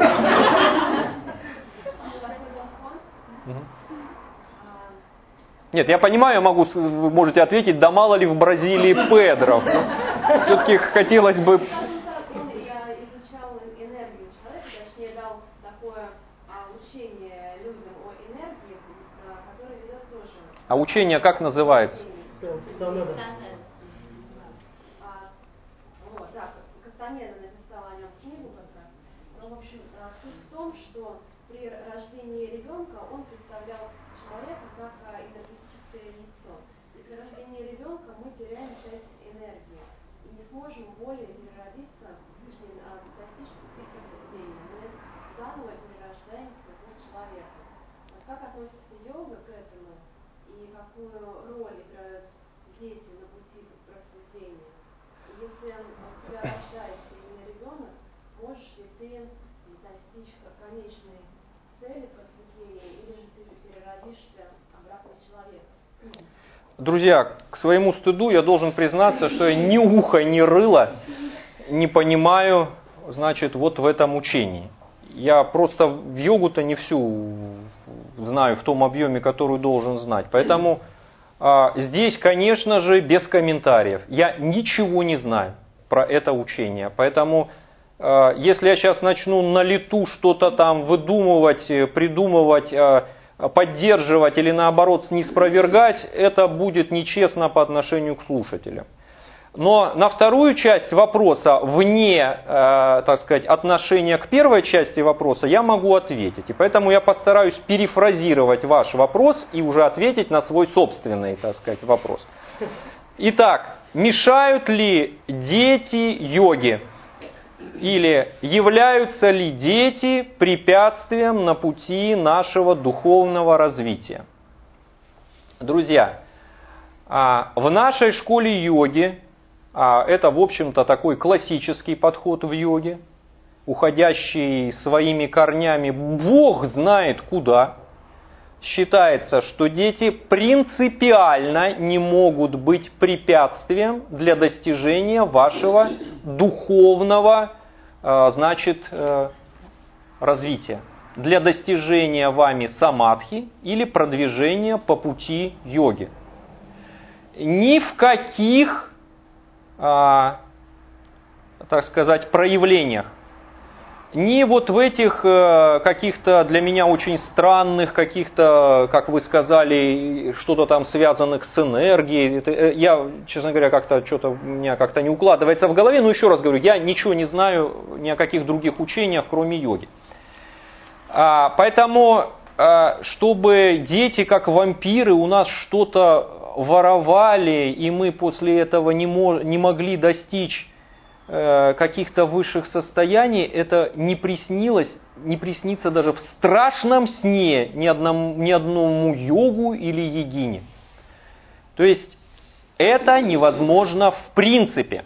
Нет, я понимаю, я могу, вы можете ответить, да мало ли в Бразилии педров. Все-таки хотелось бы... Я изучал энергию человека, точнее дал такое учение людям о энергии, которое ведет тоже. А учение как называется? Вот, да, Кастанеда написала о нем книгу как раз. Но, в общем, суть в том, что при рождении ребенка он представлял человека как энергетическое яйцо. И при рождении ребенка мы теряем часть энергии и не сможем более переродиться, точнее, достичь пути просветления. Мы заново перерождаемся в человека. Вот как относится йога к этому и какую роль играют дети на пути просветления? И если у тебя рождается именно ребенок, можешь ли ты достичь конечной цели просветления, или же ты переродишься обратно в человека? Друзья, к своему стыду я должен признаться, что я ни уха, ни рыла не понимаю, значит, вот в этом учении. Я просто в йогу-то не всю знаю в том объеме, который должен знать. Поэтому а, здесь, конечно же, без комментариев. Я ничего не знаю про это учение. Поэтому, а, если я сейчас начну на лету что-то там выдумывать, придумывать, а, поддерживать или наоборот ниспровергать, это будет нечестно по отношению к слушателям. Но на вторую часть вопроса, вне, э, так сказать, отношения к первой части вопроса, я могу ответить. И поэтому я постараюсь перефразировать ваш вопрос и уже ответить на свой собственный, так сказать, вопрос. Итак, мешают ли дети йоге? Или являются ли дети препятствием на пути нашего духовного развития? Друзья, в нашей школе йоги, это, в общем-то, такой классический подход в йоге, уходящий своими корнями Бог знает куда, считается, что дети принципиально не могут быть препятствием для достижения вашего духовного, значит, развития, для достижения вами самадхи или продвижения по пути йоги. Ни в каких, так сказать, проявлениях, ни вот в этих каких-то для меня очень странных, каких-то, как вы сказали, что-то там связанных с энергией. Это, я, честно говоря, как-то что-то у меня как-то не укладывается в голове. Но еще раз говорю, я ничего не знаю ни о каких других учениях, кроме йоги. Поэтому, чтобы дети, как вампиры, у нас что-то воровали, и мы после этого не, мож, не могли достичь каких-то высших состояний, это не приснилось, не приснится даже в страшном сне ни одному, ни одному йогу или йогине. То есть это невозможно в принципе.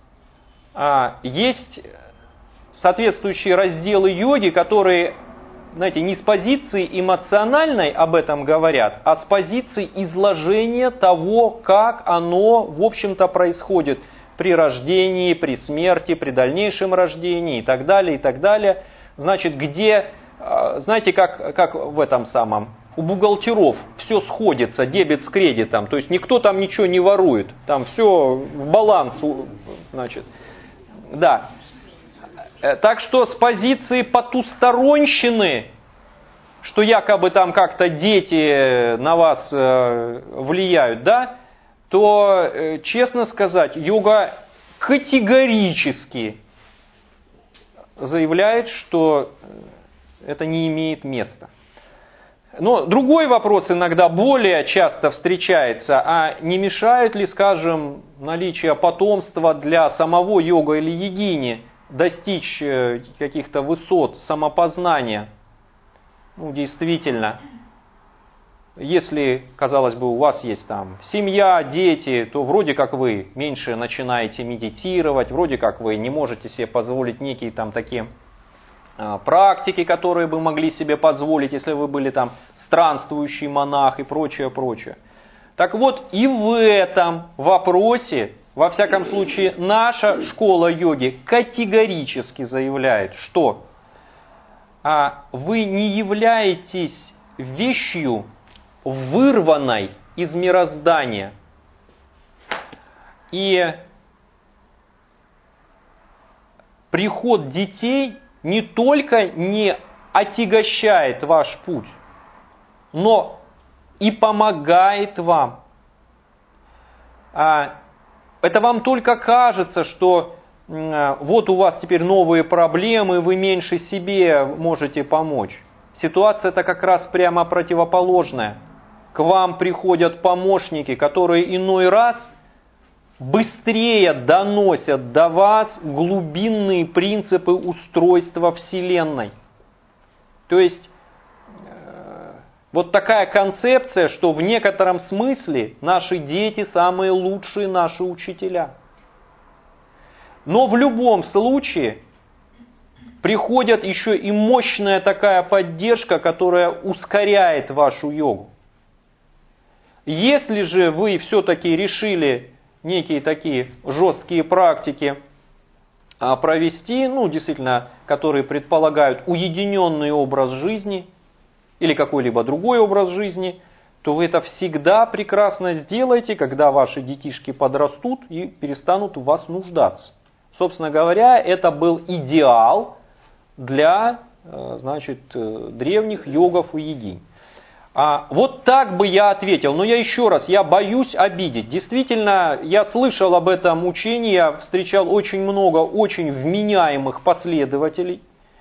А есть соответствующие разделы йоги, которые знаете, не с позиции эмоциональной об этом говорят, а с позиции изложения того, как оно, в общем-то, происходит при рождении, при смерти, при дальнейшем рождении и так далее, и так далее. Значит, где, знаете, как, как в этом самом, у бухгалтеров все сходится, дебет с кредитом, то есть никто там ничего не ворует, там все в баланс, значит, да. Так что с позиции потусторонщины, что якобы там как-то дети на вас влияют, да, то, честно сказать, йога категорически заявляет, что это не имеет места. Но другой вопрос иногда более часто встречается, а не мешает ли, скажем, наличие потомства для самого йога или йогини достичь каких-то высот самопознания? Ну, действительно, если, казалось бы, у вас есть там семья, дети, то вроде как вы меньше начинаете медитировать, вроде как вы не можете себе позволить некие там такие а, практики, которые бы могли себе позволить, если вы были там странствующий монах и прочее, прочее. Так вот, и в этом вопросе, во всяком случае, наша школа йоги категорически заявляет, что а, вы не являетесь вещью, вырванной из мироздания. И приход детей не только не отягощает ваш путь, но и помогает вам. Это вам только кажется, что вот у вас теперь новые проблемы, вы меньше себе можете помочь. Ситуация-то как раз прямо противоположная. К вам приходят помощники, которые иной раз быстрее доносят до вас глубинные принципы устройства Вселенной. То есть, э, вот такая концепция, что в некотором смысле наши дети самые лучшие наши учителя. Но в любом случае приходит еще и мощная такая поддержка, которая ускоряет вашу йогу. Если же вы все-таки решили некие такие жесткие практики провести, ну, действительно, которые предполагают уединенный образ жизни или какой-либо другой образ жизни, то вы это всегда прекрасно сделаете, когда ваши детишки подрастут и перестанут в вас нуждаться. Собственно говоря, это был идеал для, значит, древних йогов и йогинь. А вот так бы я ответил, но я еще раз, я боюсь обидеть. Действительно, я слышал об этом учении, я встречал очень много очень вменяемых последователей.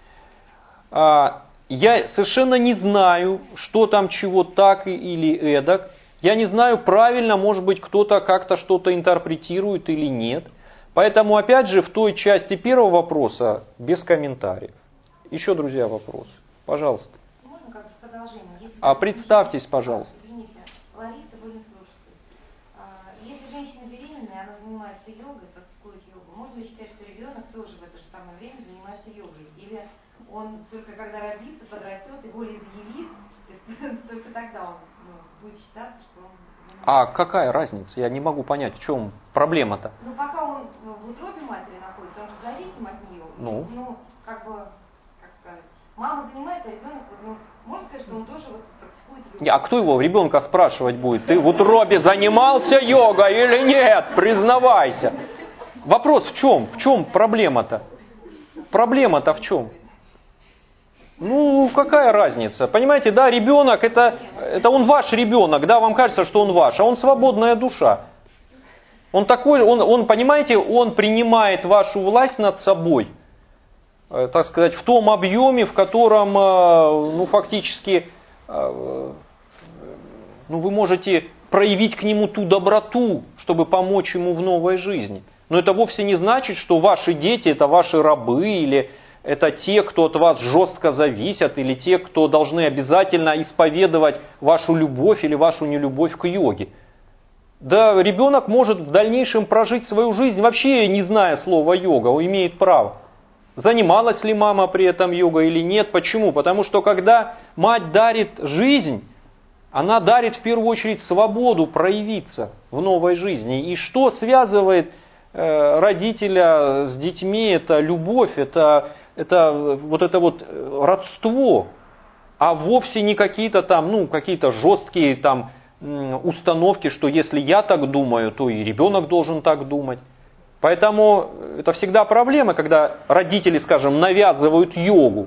Я совершенно не знаю, что там чего так или эдак. Я не знаю, правильно, может быть, кто-то как-то что-то интерпретирует или нет. Поэтому, опять же, в той части первого вопроса без комментариев. Еще, друзья, вопросы. Пожалуйста. Можно как продолжение? Если а представьтесь, пожалуйста. Извините, Лариса, вы не слушаете. Если женщина беременная, она занимается йогой, практикует йогу, можно ли считать, что ребенок тоже в это же самое время занимается йогой? Или он только когда родится, подрастет и волеизъявит, только тогда он ну, будет считаться, что он... А какая разница? Я не могу понять, в чем проблема-то. Ну, пока он в утробе матери находится, он же зависим от нее. Ну, ну как бы, как сказать, мама занимается, а ребенок, ну, можно сказать, что он тоже вот практикует йогу. А кто его, ребенка, спрашивать будет? Ты в утробе занимался йогой или нет? Признавайся. Вопрос в чем? В чем проблема-то? Проблема-то в чем? Ну, какая разница? Понимаете, да, ребенок, это, это он ваш ребенок, да, вам кажется, что он ваш, а он свободная душа. Он такой, он, он, понимаете, он принимает вашу власть над собой, э, так сказать, в том объеме, в котором, э, ну, фактически, э, ну, вы можете проявить к нему ту доброту, чтобы помочь ему в новой жизни. Но это вовсе не значит, что ваши дети это ваши рабы или... Это те, кто от вас жестко зависят, или те, кто должны обязательно исповедовать вашу любовь или вашу нелюбовь к йоге. Да, ребенок может в дальнейшем прожить свою жизнь, вообще не зная слова йога, он имеет право. занималась ли мама при этом йогой или нет. Почему? Потому что когда мать дарит жизнь, она дарит в первую очередь свободу проявиться в новой жизни. И что связывает э, родителя с детьми? Это любовь, это, это вот это вот родство, а вовсе не какие-то там, ну, какие-то жесткие там установки, что если я так думаю, то и ребенок должен так думать. Поэтому это всегда проблема, когда родители, скажем, навязывают йогу.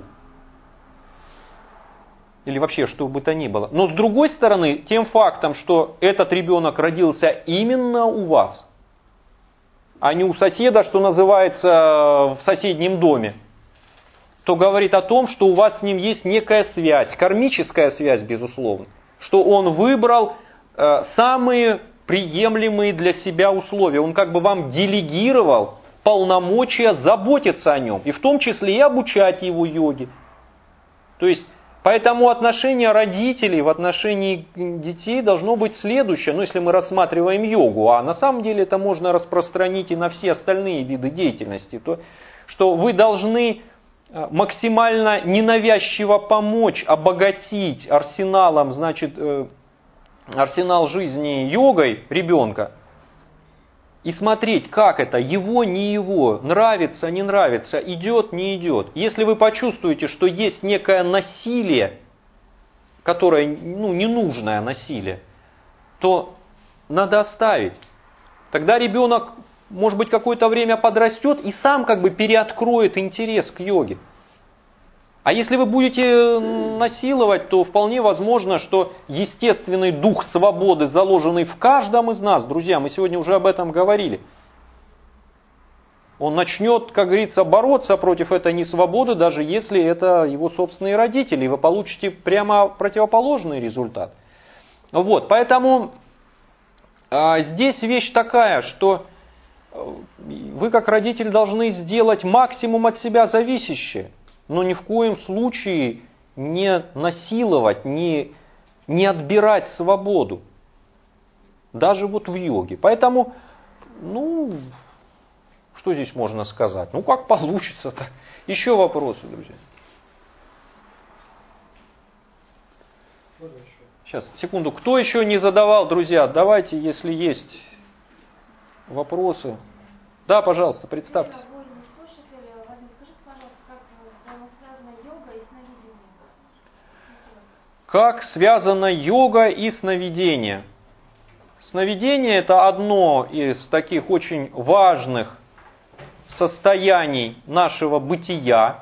Или вообще что бы то ни было. Но с другой стороны, тем фактом, что этот ребенок родился именно у вас, а не у соседа, что называется, в соседнем доме, то говорит о том, что у вас с ним есть некая связь, кармическая связь, безусловно. Что он выбрал э, самые приемлемые для себя условия. Он как бы вам делегировал полномочия заботиться о нем. И в том числе и обучать его йоге. То есть, поэтому отношение родителей в отношении детей должно быть следующее. Ну, если мы рассматриваем йогу, а на самом деле это можно распространить и на все остальные виды деятельности, то что вы должны максимально ненавязчиво помочь, обогатить арсеналом, значит, э, арсенал жизни йогой ребенка и смотреть, как это, его, не его, нравится, не нравится, идет, не идет. Если вы почувствуете, что есть некое насилие, которое, ну, ненужное насилие, то надо оставить. Тогда ребенок, может быть, какое-то время подрастет и сам как бы переоткроет интерес к йоге. А если вы будете насиловать, то вполне возможно, что естественный дух свободы, заложенный в каждом из нас, друзья, мы сегодня уже об этом говорили, он начнет, как говорится, бороться против этой несвободы, даже если это его собственные родители, и вы получите прямо противоположный результат. Вот, поэтому а, здесь вещь такая, что вы как родитель должны сделать максимум от себя зависящее, но ни в коем случае не насиловать, не, не отбирать свободу. Даже вот в йоге. Поэтому, ну, что здесь можно сказать? Ну, как получится-то. Еще вопросы, друзья. Сейчас, секунду. Кто еще не задавал, друзья? Давайте, если есть вопросы. Да, пожалуйста, представьтесь. Как связана йога и сновидение? Сновидение – это одно из таких очень важных состояний нашего бытия,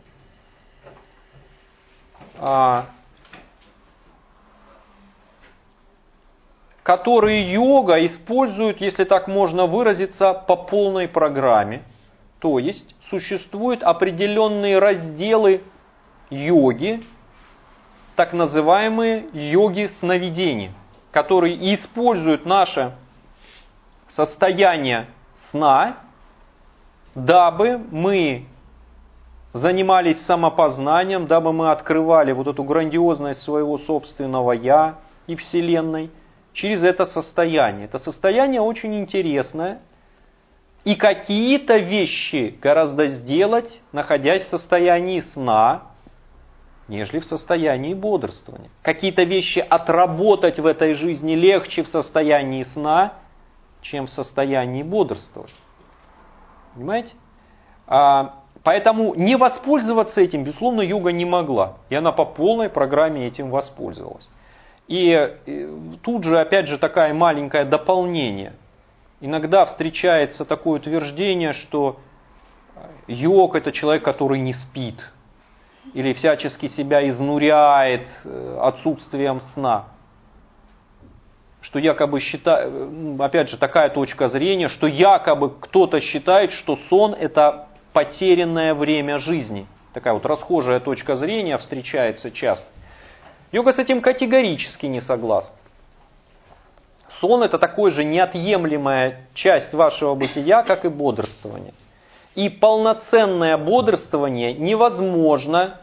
которые йога использует, если так можно выразиться, по полной программе. То есть существуют определенные разделы йоги, так называемые йоги сновидения, которые используют наше состояние сна, дабы мы занимались самопознанием, дабы мы открывали вот эту грандиозность своего собственного «я» и Вселенной через это состояние. Это состояние очень интересное, и какие-то вещи гораздо сделать, находясь в состоянии сна, нежели в состоянии бодрствования. Какие-то вещи отработать в этой жизни легче в состоянии сна, чем в состоянии бодрствования. Понимаете? А, поэтому не воспользоваться этим, безусловно, йога не могла. И она по полной программе этим воспользовалась. И, и тут же, опять же, такое маленькое дополнение. Иногда встречается такое утверждение, что йог – это человек, который не спит. Или всячески себя изнуряет отсутствием сна. Что якобы считает, опять же, такая точка зрения, что якобы кто-то считает, что сон – это потерянное время жизни. Такая вот расхожая точка зрения встречается часто. Йога с этим категорически не согласна. Сон – это такой же неотъемлемая часть вашего бытия, как и бодрствование. И полноценное бодрствование невозможно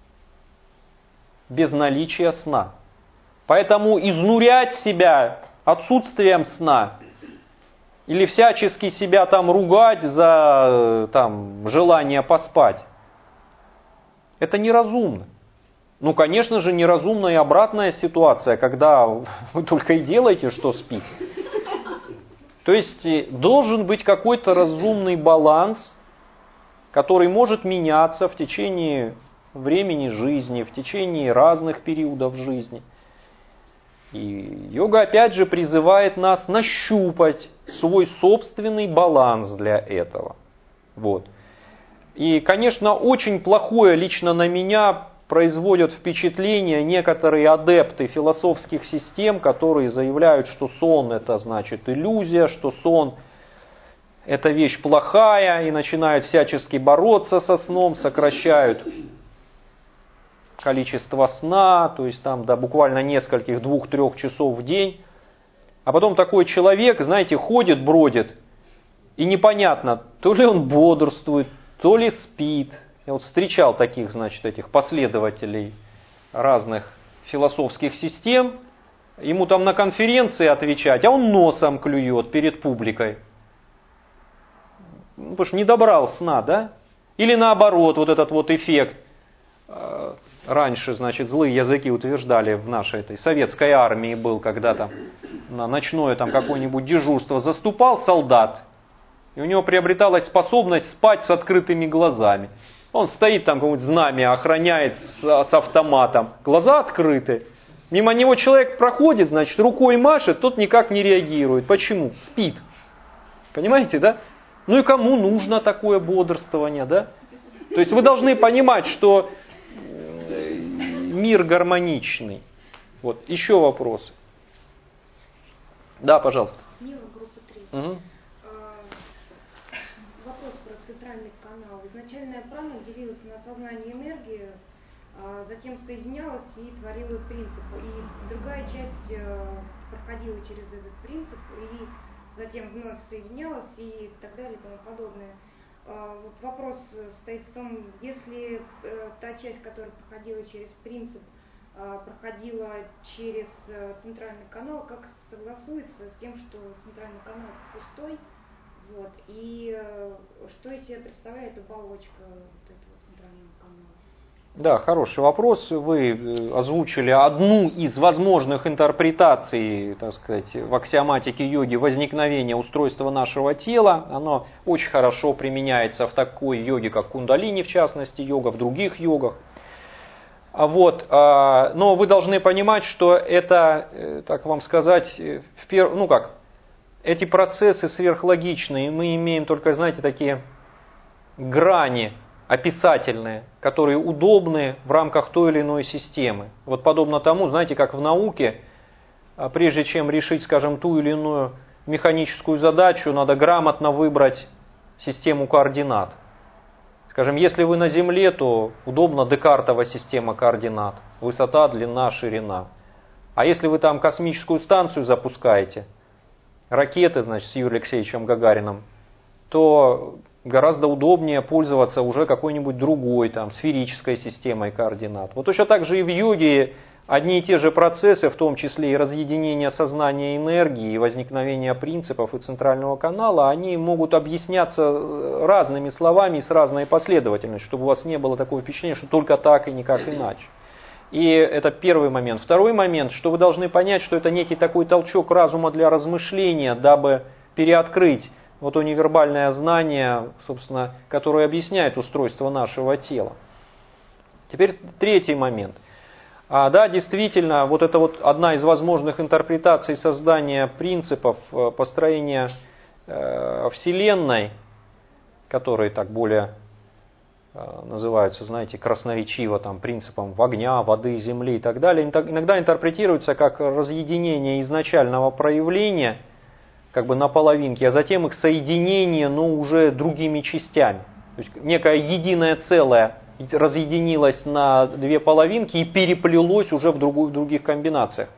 без наличия сна. Поэтому изнурять себя отсутствием сна Или всячески себя там ругать за там, желание поспать. Это неразумно. Ну, конечно же, неразумна и обратная ситуация, когда вы только и делаете, что спите. То есть должен быть какой-то разумный баланс, который может меняться в течение времени жизни, в течение разных периодов жизни. И йога опять же призывает нас нащупать свой собственный баланс для этого. Вот. И, конечно, очень плохое лично на меня производят впечатление некоторые адепты философских систем, которые заявляют, что сон это значит иллюзия, что сон это вещь плохая, и начинают всячески бороться со сном, сокращают количество сна, то есть там до буквально нескольких, двух-трех часов в день. А потом такой человек, знаете, ходит, бродит, и непонятно, то ли он бодрствует, то ли спит. Я вот встречал таких, значит, этих последователей разных философских систем. Ему там на конференции отвечать, а он носом клюет перед публикой. Ну, потому что не добрал сна, да? Или наоборот, вот этот вот эффект. Раньше, значит, злые языки утверждали в нашей этой советской армии был, когда-то на ночное там какое-нибудь дежурство заступал солдат, и у него приобреталась способность спать с открытыми глазами. Он стоит там, какое-нибудь знамя охраняет с, с автоматом, глаза открыты. Мимо него человек проходит, значит, рукой машет, тот никак не реагирует. Почему? Спит. Понимаете, да? Ну и кому нужно такое бодрствование, да? То есть вы должны понимать, что мир гармоничный. Вот, еще вопросы. Да, пожалуйста. Мила, группа три. Угу. Вопрос про центральный канал. Изначальная прана делилась на сознание и энергию, затем соединялась и творила принцип. И другая часть проходила через этот принцип и затем вновь соединялась и так далее и тому подобное. Вот вопрос стоит в том, если э, та часть, которая проходила через принцип, э, проходила через э, центральный канал, как согласуется с тем, что центральный канал пустой, вот, и э, что из себя представляет оболочка вот этого центрального канала? Да, хороший вопрос. Вы озвучили одну из возможных интерпретаций, так сказать, в аксиоматике йоги возникновения устройства нашего тела. Оно очень хорошо применяется в такой йоге, как кундалини, в частности, йога, в других йогах. Вот. Но вы должны понимать, что это, так вам сказать, в перв... ну как, эти процессы сверхлогичные. Мы имеем только, знаете, такие грани описательные, которые удобны в рамках той или иной системы. Вот подобно тому, знаете, как в науке, прежде чем решить, скажем, ту или иную механическую задачу, надо грамотно выбрать систему координат. Скажем, если вы на Земле, то удобна Декартова система координат. Высота, длина, ширина. А если вы там космическую станцию запускаете, ракеты, значит, с Юрием Алексеевичем Гагариным, то гораздо удобнее пользоваться уже какой-нибудь другой, там, сферической системой координат. Вот точно так же и в йоге одни и те же процессы, в том числе и разъединение сознания и энергии, и возникновение принципов и центрального канала, они могут объясняться разными словами и с разной последовательностью, чтобы у вас не было такого впечатления, что только так и никак иначе. И это первый момент. Второй момент, что вы должны понять, что это некий такой толчок разума для размышления, дабы переоткрыть вот то невербальное знание, собственно, которое объясняет устройство нашего тела. Теперь третий момент. А, да, действительно, вот это вот одна из возможных интерпретаций создания принципов построения э, Вселенной, которые так более э, называются, знаете, красноречиво там, принципом огня, воды, земли и так далее, иногда интерпретируются как разъединение изначального проявления, как бы на половинке, а затем их соединение, но уже другими частями. То есть некое единое целое разъединилось на две половинки и переплелось уже в, другую, в других комбинациях.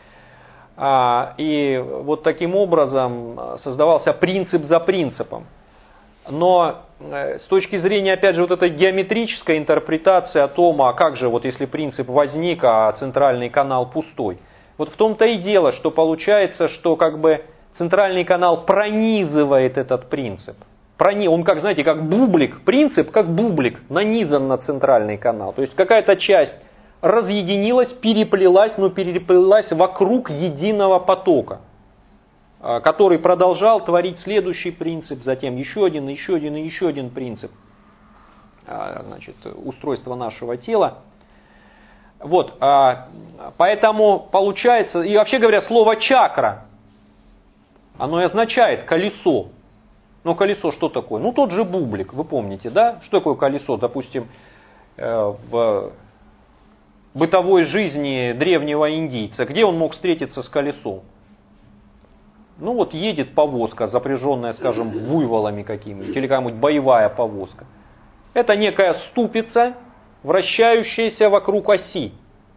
А, и вот таким образом создавался принцип за принципом. Но с точки зрения, опять же, вот этой геометрической интерпретации о том, а как же, вот если принцип возник, а центральный канал пустой. Вот в том-то и дело, что получается, что как бы центральный канал пронизывает этот принцип. Прони... Он как, знаете, как бублик, принцип как бублик, нанизан на центральный канал. То есть какая-то часть разъединилась, переплелась, но переплелась вокруг единого потока, который продолжал творить следующий принцип, затем еще один, еще один и еще один принцип, значит, устройства нашего тела. Вот, поэтому получается, и вообще говоря, слово чакра, оно и означает колесо. Но колесо что такое? Ну тот же бублик, вы помните, да? Что такое колесо, допустим, в бытовой жизни древнего индийца? Где он мог встретиться с колесом? Ну вот едет повозка, запряженная, скажем, буйволами какими-нибудь, или какая-нибудь боевая повозка. Это некая ступица, вращающаяся вокруг оси.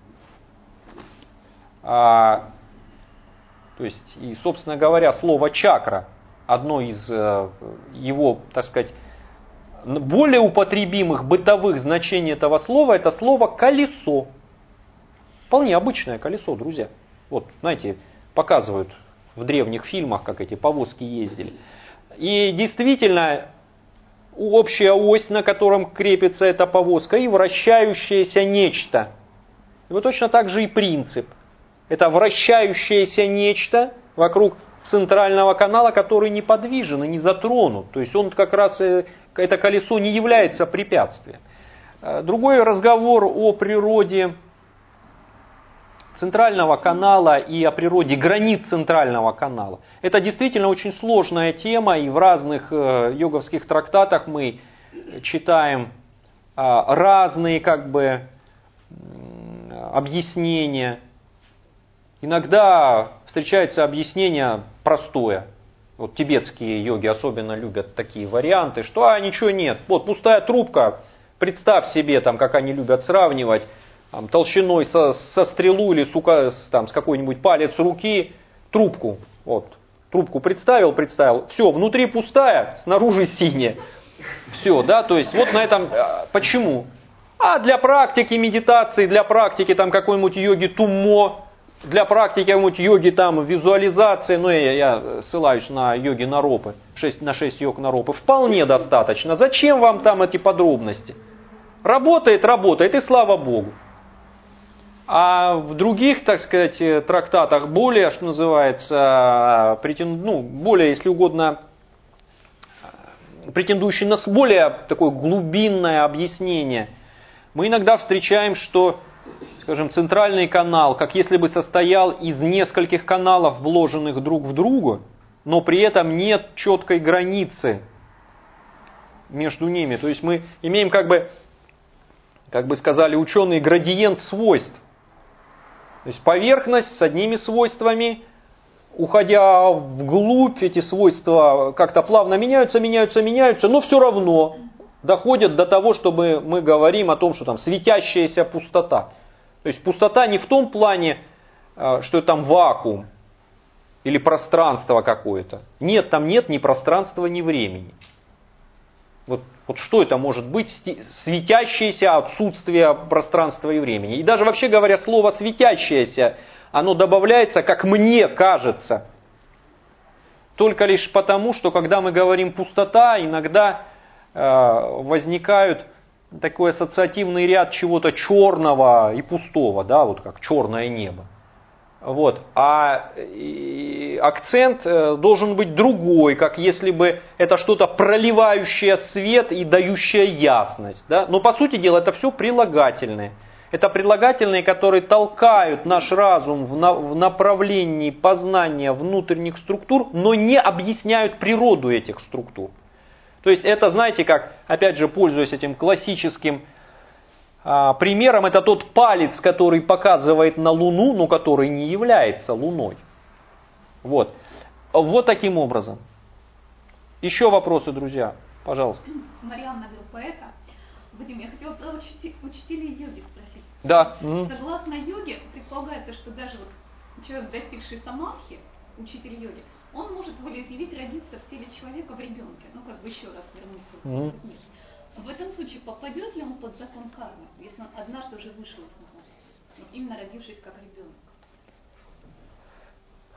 А, то есть, и, собственно говоря, слово чакра, одно из э, его, так сказать, более употребимых бытовых значений этого слова, это слово колесо. Вполне обычное колесо, друзья. Вот, знаете, показывают в древних фильмах, как эти повозки ездили. И действительно, общая ось, на котором крепится эта повозка, и вращающееся нечто. И вот точно так же и принцип. Это вращающееся нечто вокруг центрального канала, который неподвижен и не затронут. То есть он как раз, это колесо не является препятствием. Другой разговор о природе центрального канала и о природе границ центрального канала. Это действительно очень сложная тема, и в разных йоговских трактатах мы читаем разные как бы объяснения. Иногда встречается объяснение простое. Вот тибетские йоги особенно любят такие варианты, что а, ничего нет, вот пустая трубка, представь себе, там, как они любят сравнивать, там, толщиной со, со стрелу или сука, с, там, с какой-нибудь палец руки, трубку. Вот, трубку представил, представил, все, внутри пустая, снаружи синяя. Все, да, то есть вот на этом, почему? А для практики медитации, для практики там какой-нибудь йоги туммо, для практики какой-нибудь йоги там визуализации, ну я, я ссылаюсь на йоги Наропы, шесть, на шесть йог Наропы, вполне достаточно. Зачем вам там эти подробности? Работает, работает, и слава Богу. А в других, так сказать, трактатах более, что называется, претен, ну, более, если угодно, претендующие на более такое глубинное объяснение, мы иногда встречаем, что, скажем, центральный канал, как если бы состоял из нескольких каналов, вложенных друг в друга, но при этом нет четкой границы между ними. То есть мы имеем, как бы, как бы сказали ученые, градиент свойств. То есть поверхность с одними свойствами, уходя вглубь, эти свойства как-то плавно меняются, меняются, меняются, но все равно доходят до того, чтобы мы говорим о том, что там светящаяся пустота. То есть пустота не в том плане, что там вакуум или пространство какое-то. Нет, там нет ни пространства, ни времени. Вот, вот что это может быть? Светящееся отсутствие пространства и времени. И даже вообще говоря, слово светящееся, оно добавляется, как мне кажется, только лишь потому, что когда мы говорим пустота, иногда э, возникают такой ассоциативный ряд чего-то черного и пустого, да, вот как черное небо. Вот. А акцент должен быть другой, как если бы это что-то проливающее свет и дающее ясность. Да? Но по сути дела это все прилагательные. Это прилагательные, которые толкают наш разум в, на, в направлении познания внутренних структур, но не объясняют природу этих структур. То есть это, знаете, как, опять же, пользуясь этим классическим а, примером, это тот палец, который показывает на Луну, но который не является Луной. Вот. Вот таким образом. Еще вопросы, друзья? Пожалуйста. Марианна Группаэта. Вадим, я хотела про учителей, учителей йоги спросить. Да. Согласно йоге, предполагается, что даже вот человек, достигший самадхи, учитель йоги, он может волеизъявить родиться в теле человека в ребенке, ну как бы еще раз вернуться в этот мир. В этом случае попадет ли он под закон кармы, если он однажды уже вышел из него, вот именно родившись как ребенок?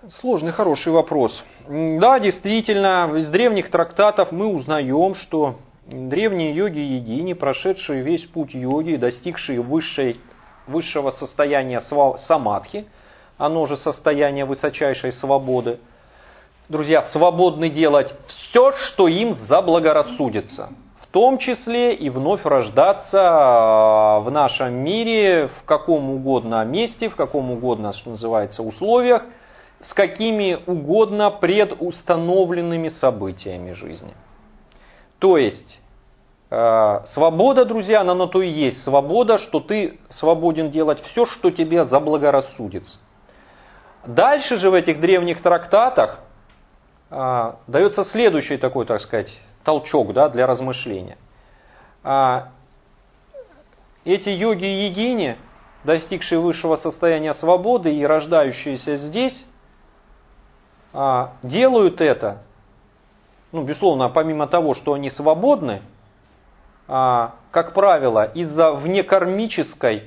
Сложный, хороший вопрос. Да, действительно, из древних трактатов мы узнаем, что древние йоги-йогини, прошедшие весь путь йоги, достигшие высшей, высшего состояния самадхи, оно же состояние высочайшей свободы, друзья, свободны делать все, что им заблагорассудится. В том числе и вновь рождаться в нашем мире в каком угодно месте, в каком угодно, что называется, условиях, с какими угодно предустановленными событиями жизни. То есть, э, свобода, друзья, она на то и есть свобода, что ты свободен делать все, что тебе заблагорассудится. Дальше же в этих древних трактатах э, дается следующий такой, так сказать, толчок, да, для размышления. Э, эти йоги и йогини, достигшие высшего состояния свободы и рождающиеся здесь, делают это, ну, безусловно, помимо того, что они свободны, как правило, из-за внекармической,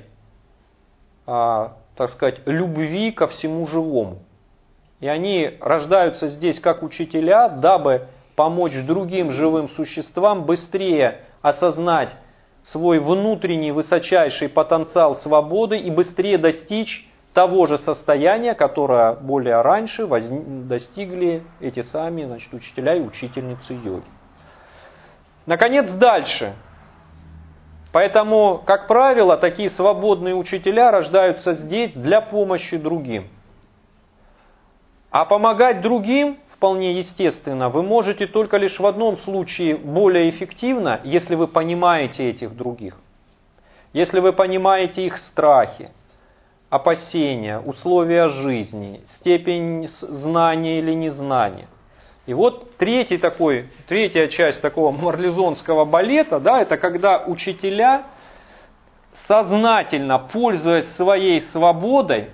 так сказать, любви ко всему живому. И они рождаются здесь как учителя, дабы помочь другим живым существам быстрее осознать свой внутренний высочайший потенциал свободы и быстрее достичь того же состояния, которое более раньше воз... достигли эти сами, значит, учителя и учительницы йоги. Наконец, дальше. Поэтому, как правило, такие свободные учителя рождаются здесь для помощи другим. А помогать другим, вполне естественно, вы можете только лишь в одном случае более эффективно, если вы понимаете этих других. Если вы понимаете их страхи, опасения, условия жизни, степень знания или незнания. И вот третий такой, третья часть такого марлезонского балета, да, это когда учителя, сознательно пользуясь своей свободой,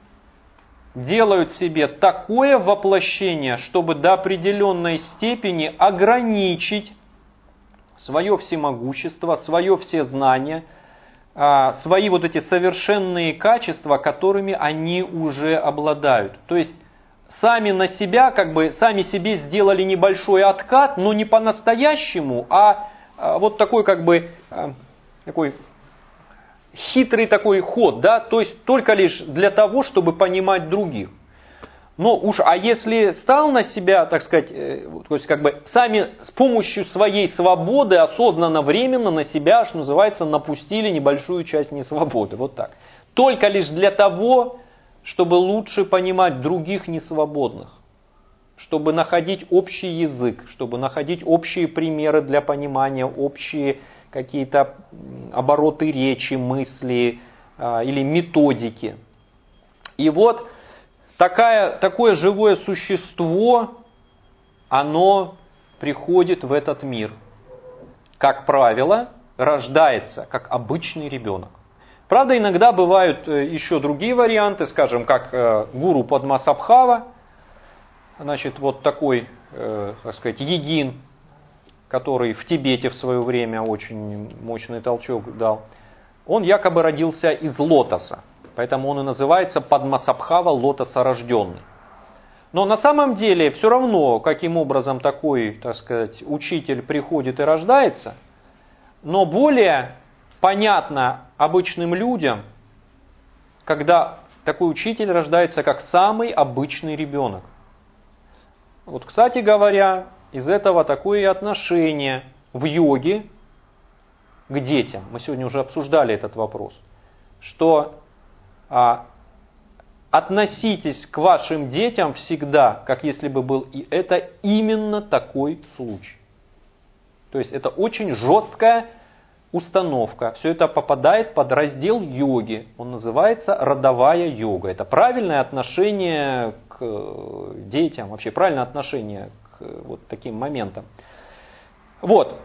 делают в себе такое воплощение, чтобы до определенной степени ограничить свое всемогущество, свое всезнание, свои вот эти совершенные качества, которыми они уже обладают. То есть сами на себя, как бы сами себе сделали небольшой откат, но не по-настоящему, а вот такой как бы такой хитрый такой ход, да, то есть только лишь для того, чтобы понимать других. Но уж, а если стал на себя, так сказать, то есть как бы сами с помощью своей свободы осознанно, временно на себя, что называется, напустили небольшую часть несвободы. Вот так. Только лишь для того, чтобы лучше понимать других несвободных. Чтобы находить общий язык, чтобы находить общие примеры для понимания, общие какие-то обороты речи, мысли или методики. И вот Такая, такое живое существо, оно приходит в этот мир. Как правило, рождается как обычный ребенок. Правда, иногда бывают еще другие варианты, скажем, как гуру Падмасабхава, значит, вот такой, так сказать, йогин, который в Тибете в свое время очень мощный толчок дал. Он якобы родился из лотоса. Поэтому он и называется Падмасабхава, лотосорожденный. Но на самом деле все равно, каким образом такой, так сказать, учитель приходит и рождается, но более понятно обычным людям, когда такой учитель рождается как самый обычный ребенок. Вот, кстати говоря, из этого такое и отношение в йоге к детям. Мы сегодня уже обсуждали этот вопрос, что А, относитесь к вашим детям всегда, как если бы был и это именно такой случай. То есть это очень жесткая установка. Все это попадает под раздел йоги. Он называется родовая йога. Это правильное отношение к детям, вообще правильное отношение к вот таким моментам. Вот.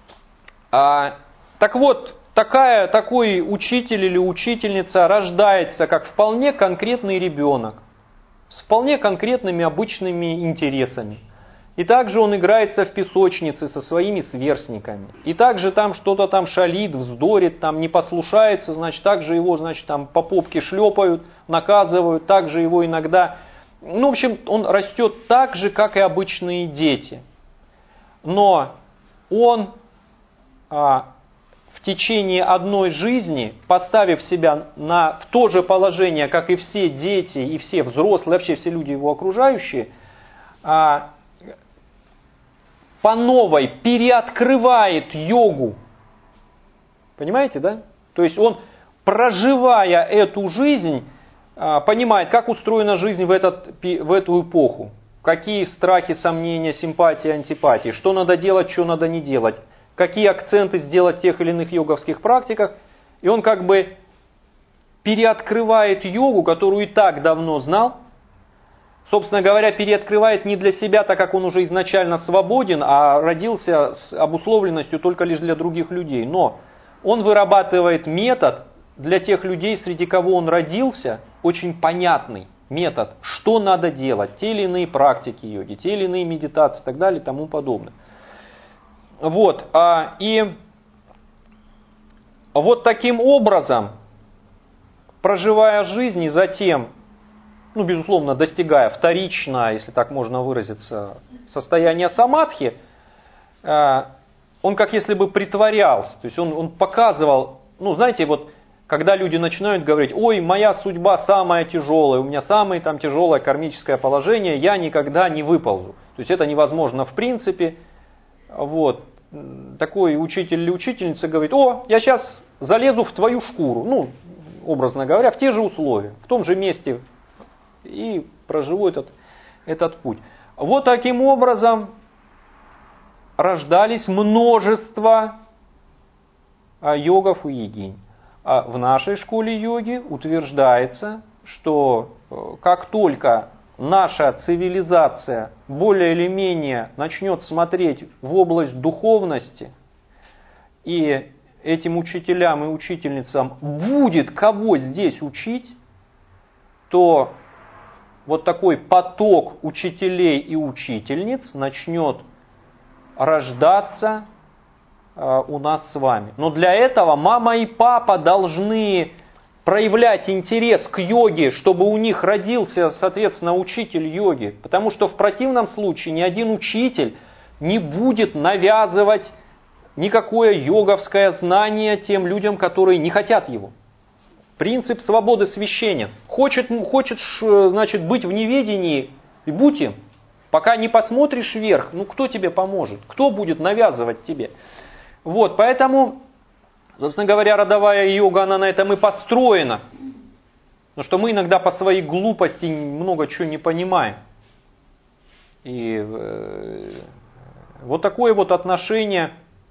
А, так вот, Такая, такой учитель или учительница рождается как вполне конкретный ребенок, с вполне конкретными обычными интересами. И также он играется в песочнице со своими сверстниками. И также там что-то там шалит, вздорит, там не послушается, значит, также его, значит, там по попке шлепают, наказывают, также его иногда ну, в общем, он растет так же, как и обычные дети. Но он а, в течение одной жизни, поставив себя на, в то же положение, как и все дети, и все взрослые, вообще все люди его окружающие, а, по новой переоткрывает йогу. Понимаете, да? То есть он, проживая эту жизнь, понимает, как устроена жизнь в, этот, в эту эпоху. Какие страхи, сомнения, симпатии, антипатии. Что надо делать, что надо не делать. Какие акценты сделать в тех или иных йоговских практиках. И он как бы переоткрывает йогу, которую и так давно знал. Собственно говоря, переоткрывает не для себя, так как он уже изначально свободен, а родился с обусловленностью только лишь для других людей. Но он вырабатывает метод для тех людей, среди кого он родился, очень понятный метод, что надо делать, те или иные практики йоги, те или иные медитации и так далее и тому подобное. Вот, и вот таким образом, проживая жизнь и затем, ну, безусловно, достигая вторично, если так можно выразиться, состояния самадхи, он как если бы притворялся, то есть он, он показывал, ну, знаете, вот, когда люди начинают говорить, ой, моя судьба самая тяжелая, у меня самое там тяжелое кармическое положение, я никогда не выползу. То есть это невозможно в принципе. Вот. Такой учитель или учительница говорит, о, я сейчас залезу в твою шкуру, ну, образно говоря, в те же условия, в том же месте и проживу этот, этот путь. Вот таким образом рождались множество йогов и йогинь. А в нашей школе йоги утверждается, что как только наша цивилизация более или менее начнет смотреть в область духовности, и этим учителям и учительницам будет кого здесь учить, то вот такой поток учителей и учительниц начнет рождаться у нас с вами. Но для этого мама и папа должны проявлять интерес к йоге, чтобы у них родился, соответственно, учитель йоги. Потому что в противном случае ни один учитель не будет навязывать никакое йоговское знание тем людям, которые не хотят его. Принцип свободы священен. Хочет, хочешь, значит, быть в неведении, и будь им. Пока не посмотришь вверх, ну кто тебе поможет? Кто будет навязывать тебе? Вот, поэтому, собственно говоря, родовая йога, она на этом и построена. Потому что мы иногда по своей глупости много чего не понимаем. И э, вот такое вот отношение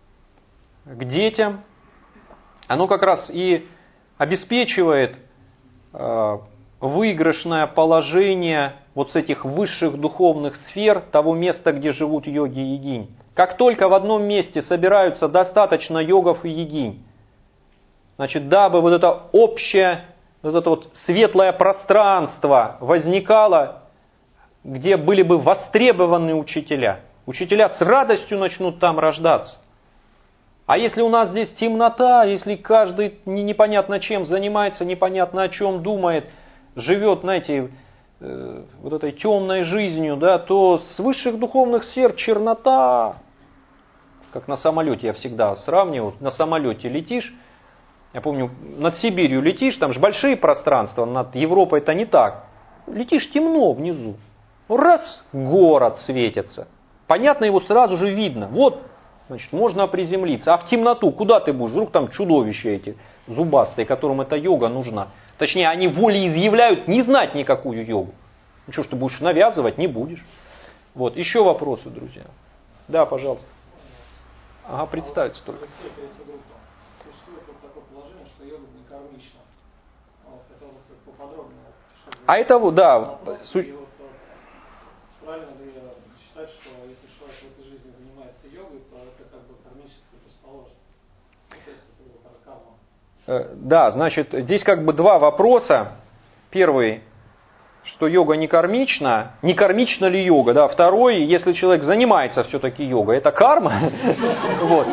к детям, оно как раз и обеспечивает э, выигрышное положение вот с этих высших духовных сфер, того места, где живут йоги и йогинь. Как только в одном месте собираются достаточно йогов и йогинь, значит, дабы вот это общее, вот это вот светлое пространство возникало, где были бы востребованы учителя, учителя с радостью начнут там рождаться. А если у нас здесь темнота, если каждый непонятно чем занимается, непонятно о чем думает, живет, знаете, вот этой темной жизнью, да, то с высших духовных сфер чернота. Как на самолете я всегда сравниваю. На самолете летишь, я помню, над Сибирью летишь, там же большие пространства, над Европой это не так. Летишь, темно внизу. Раз, город светится. Понятно, его сразу же видно. Вот, значит, можно приземлиться. А в темноту куда ты будешь? Вдруг там чудовища эти зубастые, которым эта йога нужна. Точнее, они волеизъявляют не знать никакую йогу. Ну что ж ты будешь навязывать, не будешь. Вот, еще вопросы, друзья. Да, пожалуйста. Ага, представьте а вот только. Существует вот такое положение, что йога не кармична. Вот, это вот поподробнее. А это вот, да. Су... Вот, правильно ли считать, что если человек в этой жизни занимается йогой, то это как бы кармически предрасположено? Ну, то есть это его карма. Да, значит, здесь как бы два вопроса. Первый, что йога не кармична. Не кармична ли йога? Да. Второй, если человек занимается все-таки йогой, это карма. Вот.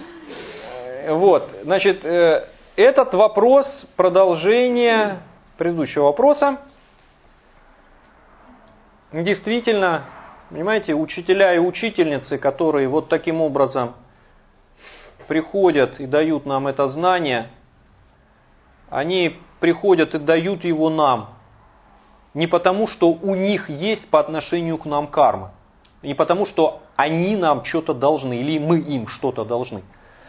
Вот. Значит, этот вопрос продолжение предыдущего вопроса. действительно, понимаете, учителя и учительницы, которые вот таким образом приходят и дают нам это знание, они приходят и дают его нам не потому, что у них есть по отношению к нам карма, не потому, что они нам что-то должны или мы им что-то должны.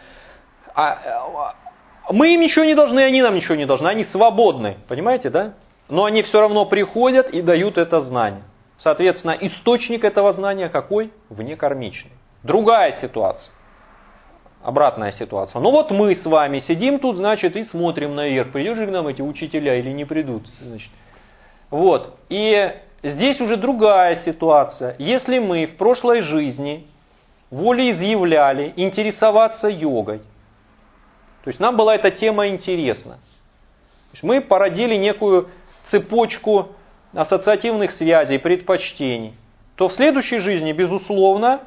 А мы им ничего не должны, они нам ничего не должны, они свободны, понимаете, да? Но они все равно приходят и дают это знание. Соответственно, источник этого знания какой? Внекармичный. Другая ситуация. Обратная ситуация. Ну вот мы с вами сидим тут, значит, и смотрим наверх. Придут же к нам эти учителя или не придут? Значит. Вот. И здесь уже другая ситуация. Если мы в прошлой жизни волеизъявляли интересоваться йогой, то есть нам была эта тема интересна, то есть мы породили некую цепочку ассоциативных связей, предпочтений, то в следующей жизни, безусловно,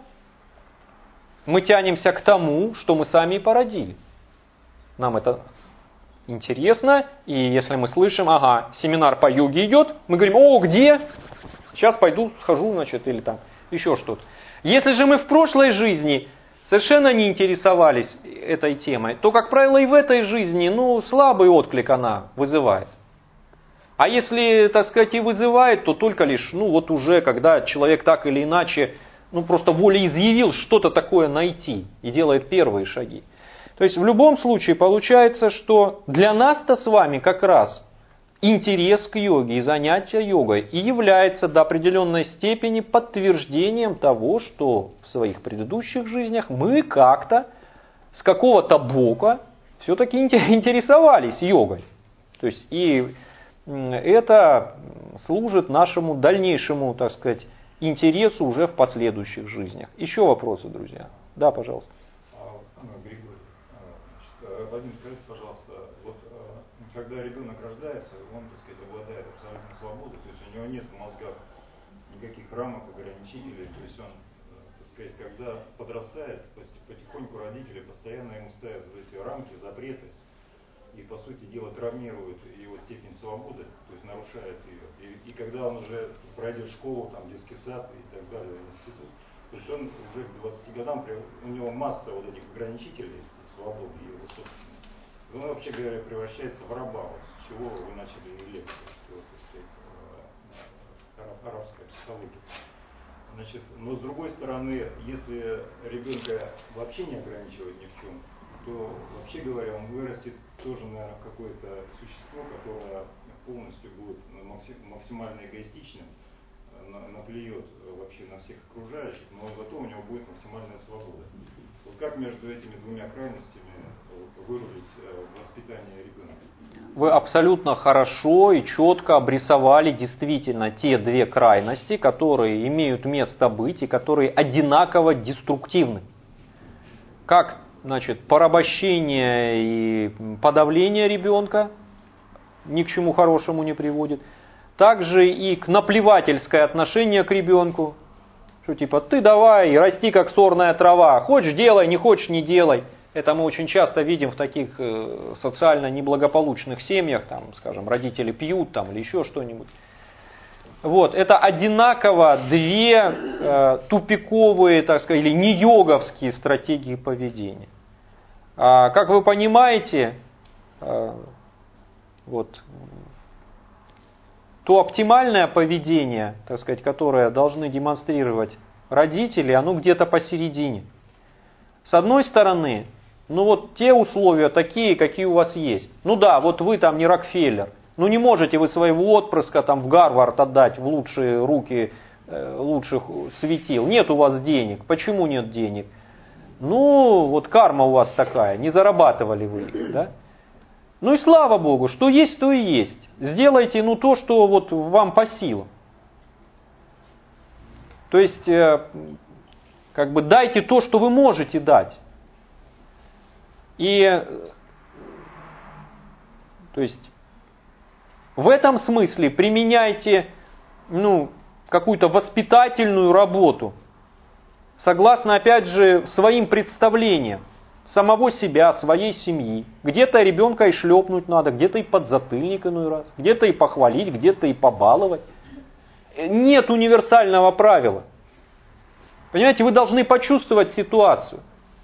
мы тянемся к тому, что мы сами и породили. Нам это интересно, и если мы слышим, ага, семинар по йоге идет, мы говорим, о, где? Сейчас пойду, схожу, значит, или там еще что-то. Если же мы в прошлой жизни совершенно не интересовались этой темой, то, как правило, и в этой жизни, ну, слабый отклик она вызывает. А если, так сказать, и вызывает, то только лишь, ну, вот уже, когда человек так или иначе, ну, просто волеизъявил что-то такое найти и делает первые шаги. То есть, в любом случае, получается, что для нас-то с вами как раз интерес к йоге и занятия йогой и является до определенной степени подтверждением того, что в своих предыдущих жизнях мы как-то с какого-то бока все-таки интересовались йогой. То есть, и это служит нашему дальнейшему, так сказать, интересу уже в последующих жизнях. Еще вопросы, друзья? Да, пожалуйста. Григорий, значит, Вадим, скажите, пожалуйста, вот когда ребенок рождается, он, так сказать, обладает абсолютной свободой, то есть у него нет в мозгах никаких рамок, ограничителей, то есть он, так сказать, когда подрастает, потихоньку родители постоянно ему ставят эти рамки, запреты, и, по сути дела, травмирует его степень свободы, то есть нарушает ее. И, и когда он уже пройдет школу, там, детский сад и так далее, институт, то есть он уже к двадцати годам, у него масса вот этих ограничителей свободы его собственной. Он, вообще говоря, превращается в раба, вот, с чего вы начали лекцию, что, так сказать, арабская психология. Значит, но с другой стороны, если ребенка вообще не ограничивать ни в чем, то, вообще говоря, он вырастет тоже, наверное, какое-то существо, которое полностью будет максимально эгоистичным, наплюет вообще на всех окружающих, но зато у него будет максимальная свобода. Вот как между этими двумя крайностями вырулить воспитание ребенка? Вы абсолютно хорошо и четко обрисовали действительно те две крайности, которые имеют место быть и которые одинаково деструктивны. Как, значит, порабощение и подавление ребенка ни к чему хорошему не приводит, также и к наплевательское отношение к ребенку. Что типа, ты давай, расти как сорная трава, хочешь делай, не хочешь не делай. Это мы очень часто видим в таких социально неблагополучных семьях, там, скажем, родители пьют там, или еще что-нибудь. Вот, это одинаково две э, тупиковые, так сказать, или не йоговские стратегии поведения. А, как вы понимаете, э, вот, то оптимальное поведение, так сказать, которое должны демонстрировать родители, оно где-то посередине. С одной стороны, ну вот те условия такие, какие у вас есть. Ну да, вот вы там не Рокфеллер. Ну не можете вы своего отпрыска там в Гарвард отдать в лучшие руки э, лучших светил. Нет у вас денег. Почему нет денег? Ну вот карма у вас такая, не зарабатывали вы их, да? Ну и слава Богу, что есть, то и есть. Сделайте ну то, что вот вам по силам. То есть, э, как бы дайте то, что вы можете дать. И, то есть, в этом смысле применяйте ну, какую-то воспитательную работу, согласно, опять же, своим представлениям самого себя, своей семьи. Где-то ребенка и шлепнуть надо, где-то и подзатыльник иной раз, где-то и похвалить, где-то и побаловать. нет универсального правила. Понимаете, вы должны почувствовать ситуацию.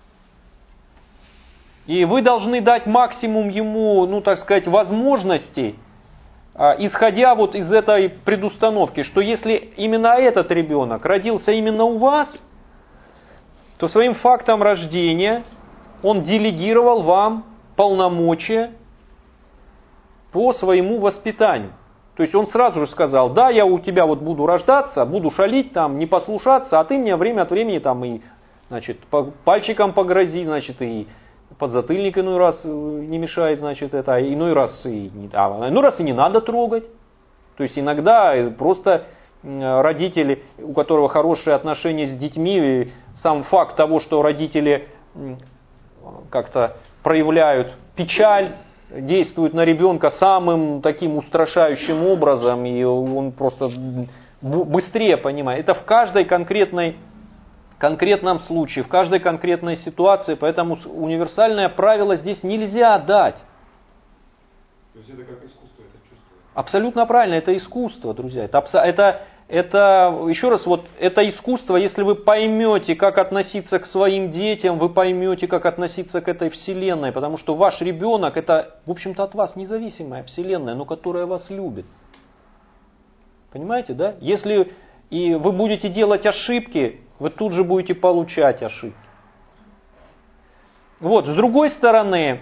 И вы должны дать максимум ему, ну так сказать, возможностей, исходя вот из этой предустановки, что если именно этот ребенок родился именно у вас, то своим фактом рождения он делегировал вам полномочия по своему воспитанию. То есть он сразу же сказал: да, я у тебя вот буду рождаться, буду шалить там, не послушаться, а ты мне время от времени там и, значит, пальчиком погрози, значит, и подзатыльник иной раз не мешает, значит, это, а иной раз и, а иной раз и не надо трогать. То есть иногда просто родители, у которых хорошие отношения с детьми, сам факт того, что родители как-то проявляют печаль, действуют на ребенка самым таким устрашающим образом, и он просто быстрее понимает. Это в каждой конкретной, конкретном случае, в каждой конкретной ситуации, поэтому универсальное правило здесь нельзя дать. То есть это как искусство, это чувство? Абсолютно правильно, это искусство, друзья. Это, это, это, еще раз, вот это искусство, если вы поймете, как относиться к своим детям, вы поймете, как относиться к этой вселенной, потому что ваш ребенок, это, в общем-то, от вас независимая вселенная, но которая вас любит. Понимаете, да? Если и вы будете делать ошибки, вы тут же будете получать ошибки. Вот, с другой стороны,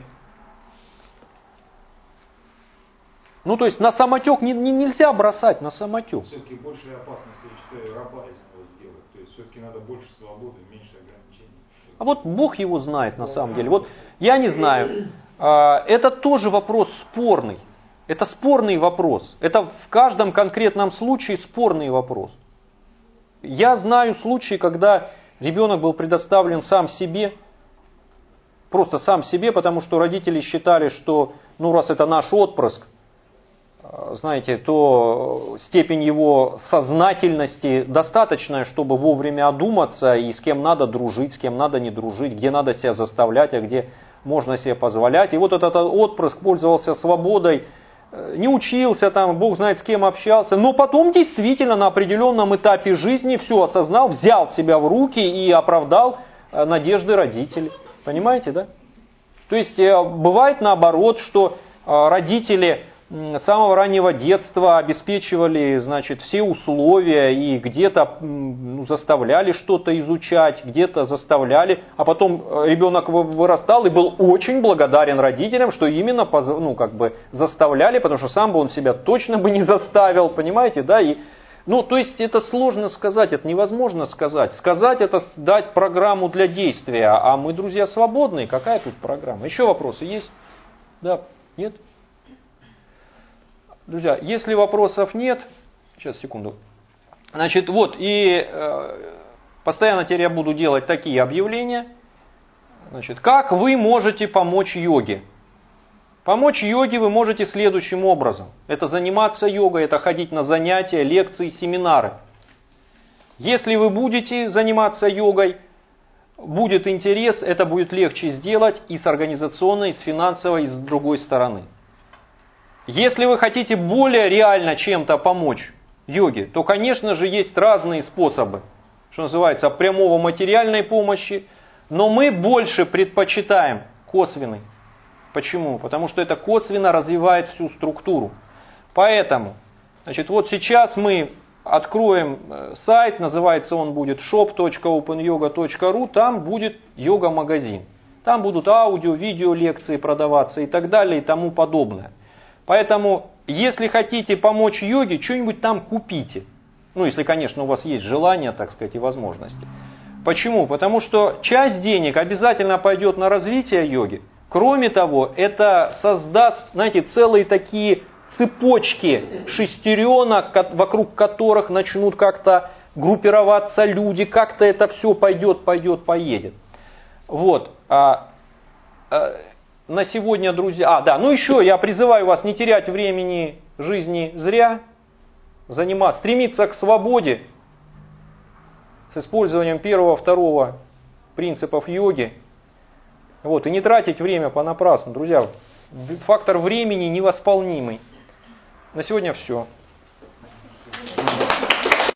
ну, то есть на самотек не, не, нельзя бросать, на самотек. Все-таки большая опасность, я считаю, раба из него сделать. То есть все-таки надо больше свободы, меньше ограничений. А вот Бог его знает на самом деле. Вот я не знаю. Это тоже вопрос спорный. Это спорный вопрос. Это в каждом конкретном случае спорный вопрос. Я знаю случаи, когда ребенок был предоставлен сам себе, просто сам себе, потому что родители считали, что ну раз это наш отпрыск, знаете, то степень его сознательности достаточная, чтобы вовремя одуматься и с кем надо дружить, с кем надо не дружить, где надо себя заставлять, а где можно себе позволять. И вот этот отпрыск пользовался свободой, не учился там, Бог знает с кем общался, но потом действительно на определенном этапе жизни все осознал, взял себя в руки и оправдал надежды родителей. Понимаете, да? То есть бывает наоборот, что родители с самого раннего детства обеспечивали, значит, все условия и где-то ну, заставляли что-то изучать, где-то заставляли, а потом ребенок вырастал и был очень благодарен родителям, что именно ну, как бы заставляли, потому что сам бы он себя точно бы не заставил, понимаете, да, и ну, то есть это сложно сказать, это невозможно сказать. Сказать это дать программу для действия, а мы, друзья, свободные, какая тут программа? Еще вопросы есть? Да? Нет? Друзья, если вопросов нет, сейчас, секунду. Значит, вот, и э, постоянно теперь я буду делать такие объявления. Значит, как вы можете помочь йоге? Помочь йоге вы можете следующим образом. Это заниматься йогой, это ходить на занятия, лекции, семинары. Если вы будете заниматься йогой, будет интерес, это будет легче сделать и с организационной, и с финансовой, и с другой стороны. Если вы хотите более реально чем-то помочь йоге, то, конечно же, есть разные способы, что называется, прямого материальной помощи, но мы больше предпочитаем косвенный. Почему? Потому что это косвенно развивает всю структуру. Поэтому, значит, вот сейчас мы откроем сайт, называется он будет шоп точка опен йога точка ру, там будет йога-магазин. Там будут аудио, видео лекции продаваться и так далее и тому подобное. Поэтому, если хотите помочь йоге, что-нибудь там купите. Ну, если, конечно, у вас есть желание, так сказать, и возможности. Почему? Потому что часть денег обязательно пойдет на развитие йоги. Кроме того, это создаст, знаете, целые такие цепочки шестеренок, вокруг которых начнут как-то группироваться люди, как-то это все пойдет, пойдет, поедет. Вот. На сегодня, друзья... А, да, ну еще я призываю вас не терять времени жизни зря, заниматься, стремиться к свободе с использованием первого, второго принципов йоги. Вот, и не тратить время понапрасну, друзья. Фактор времени невосполнимый. На сегодня все.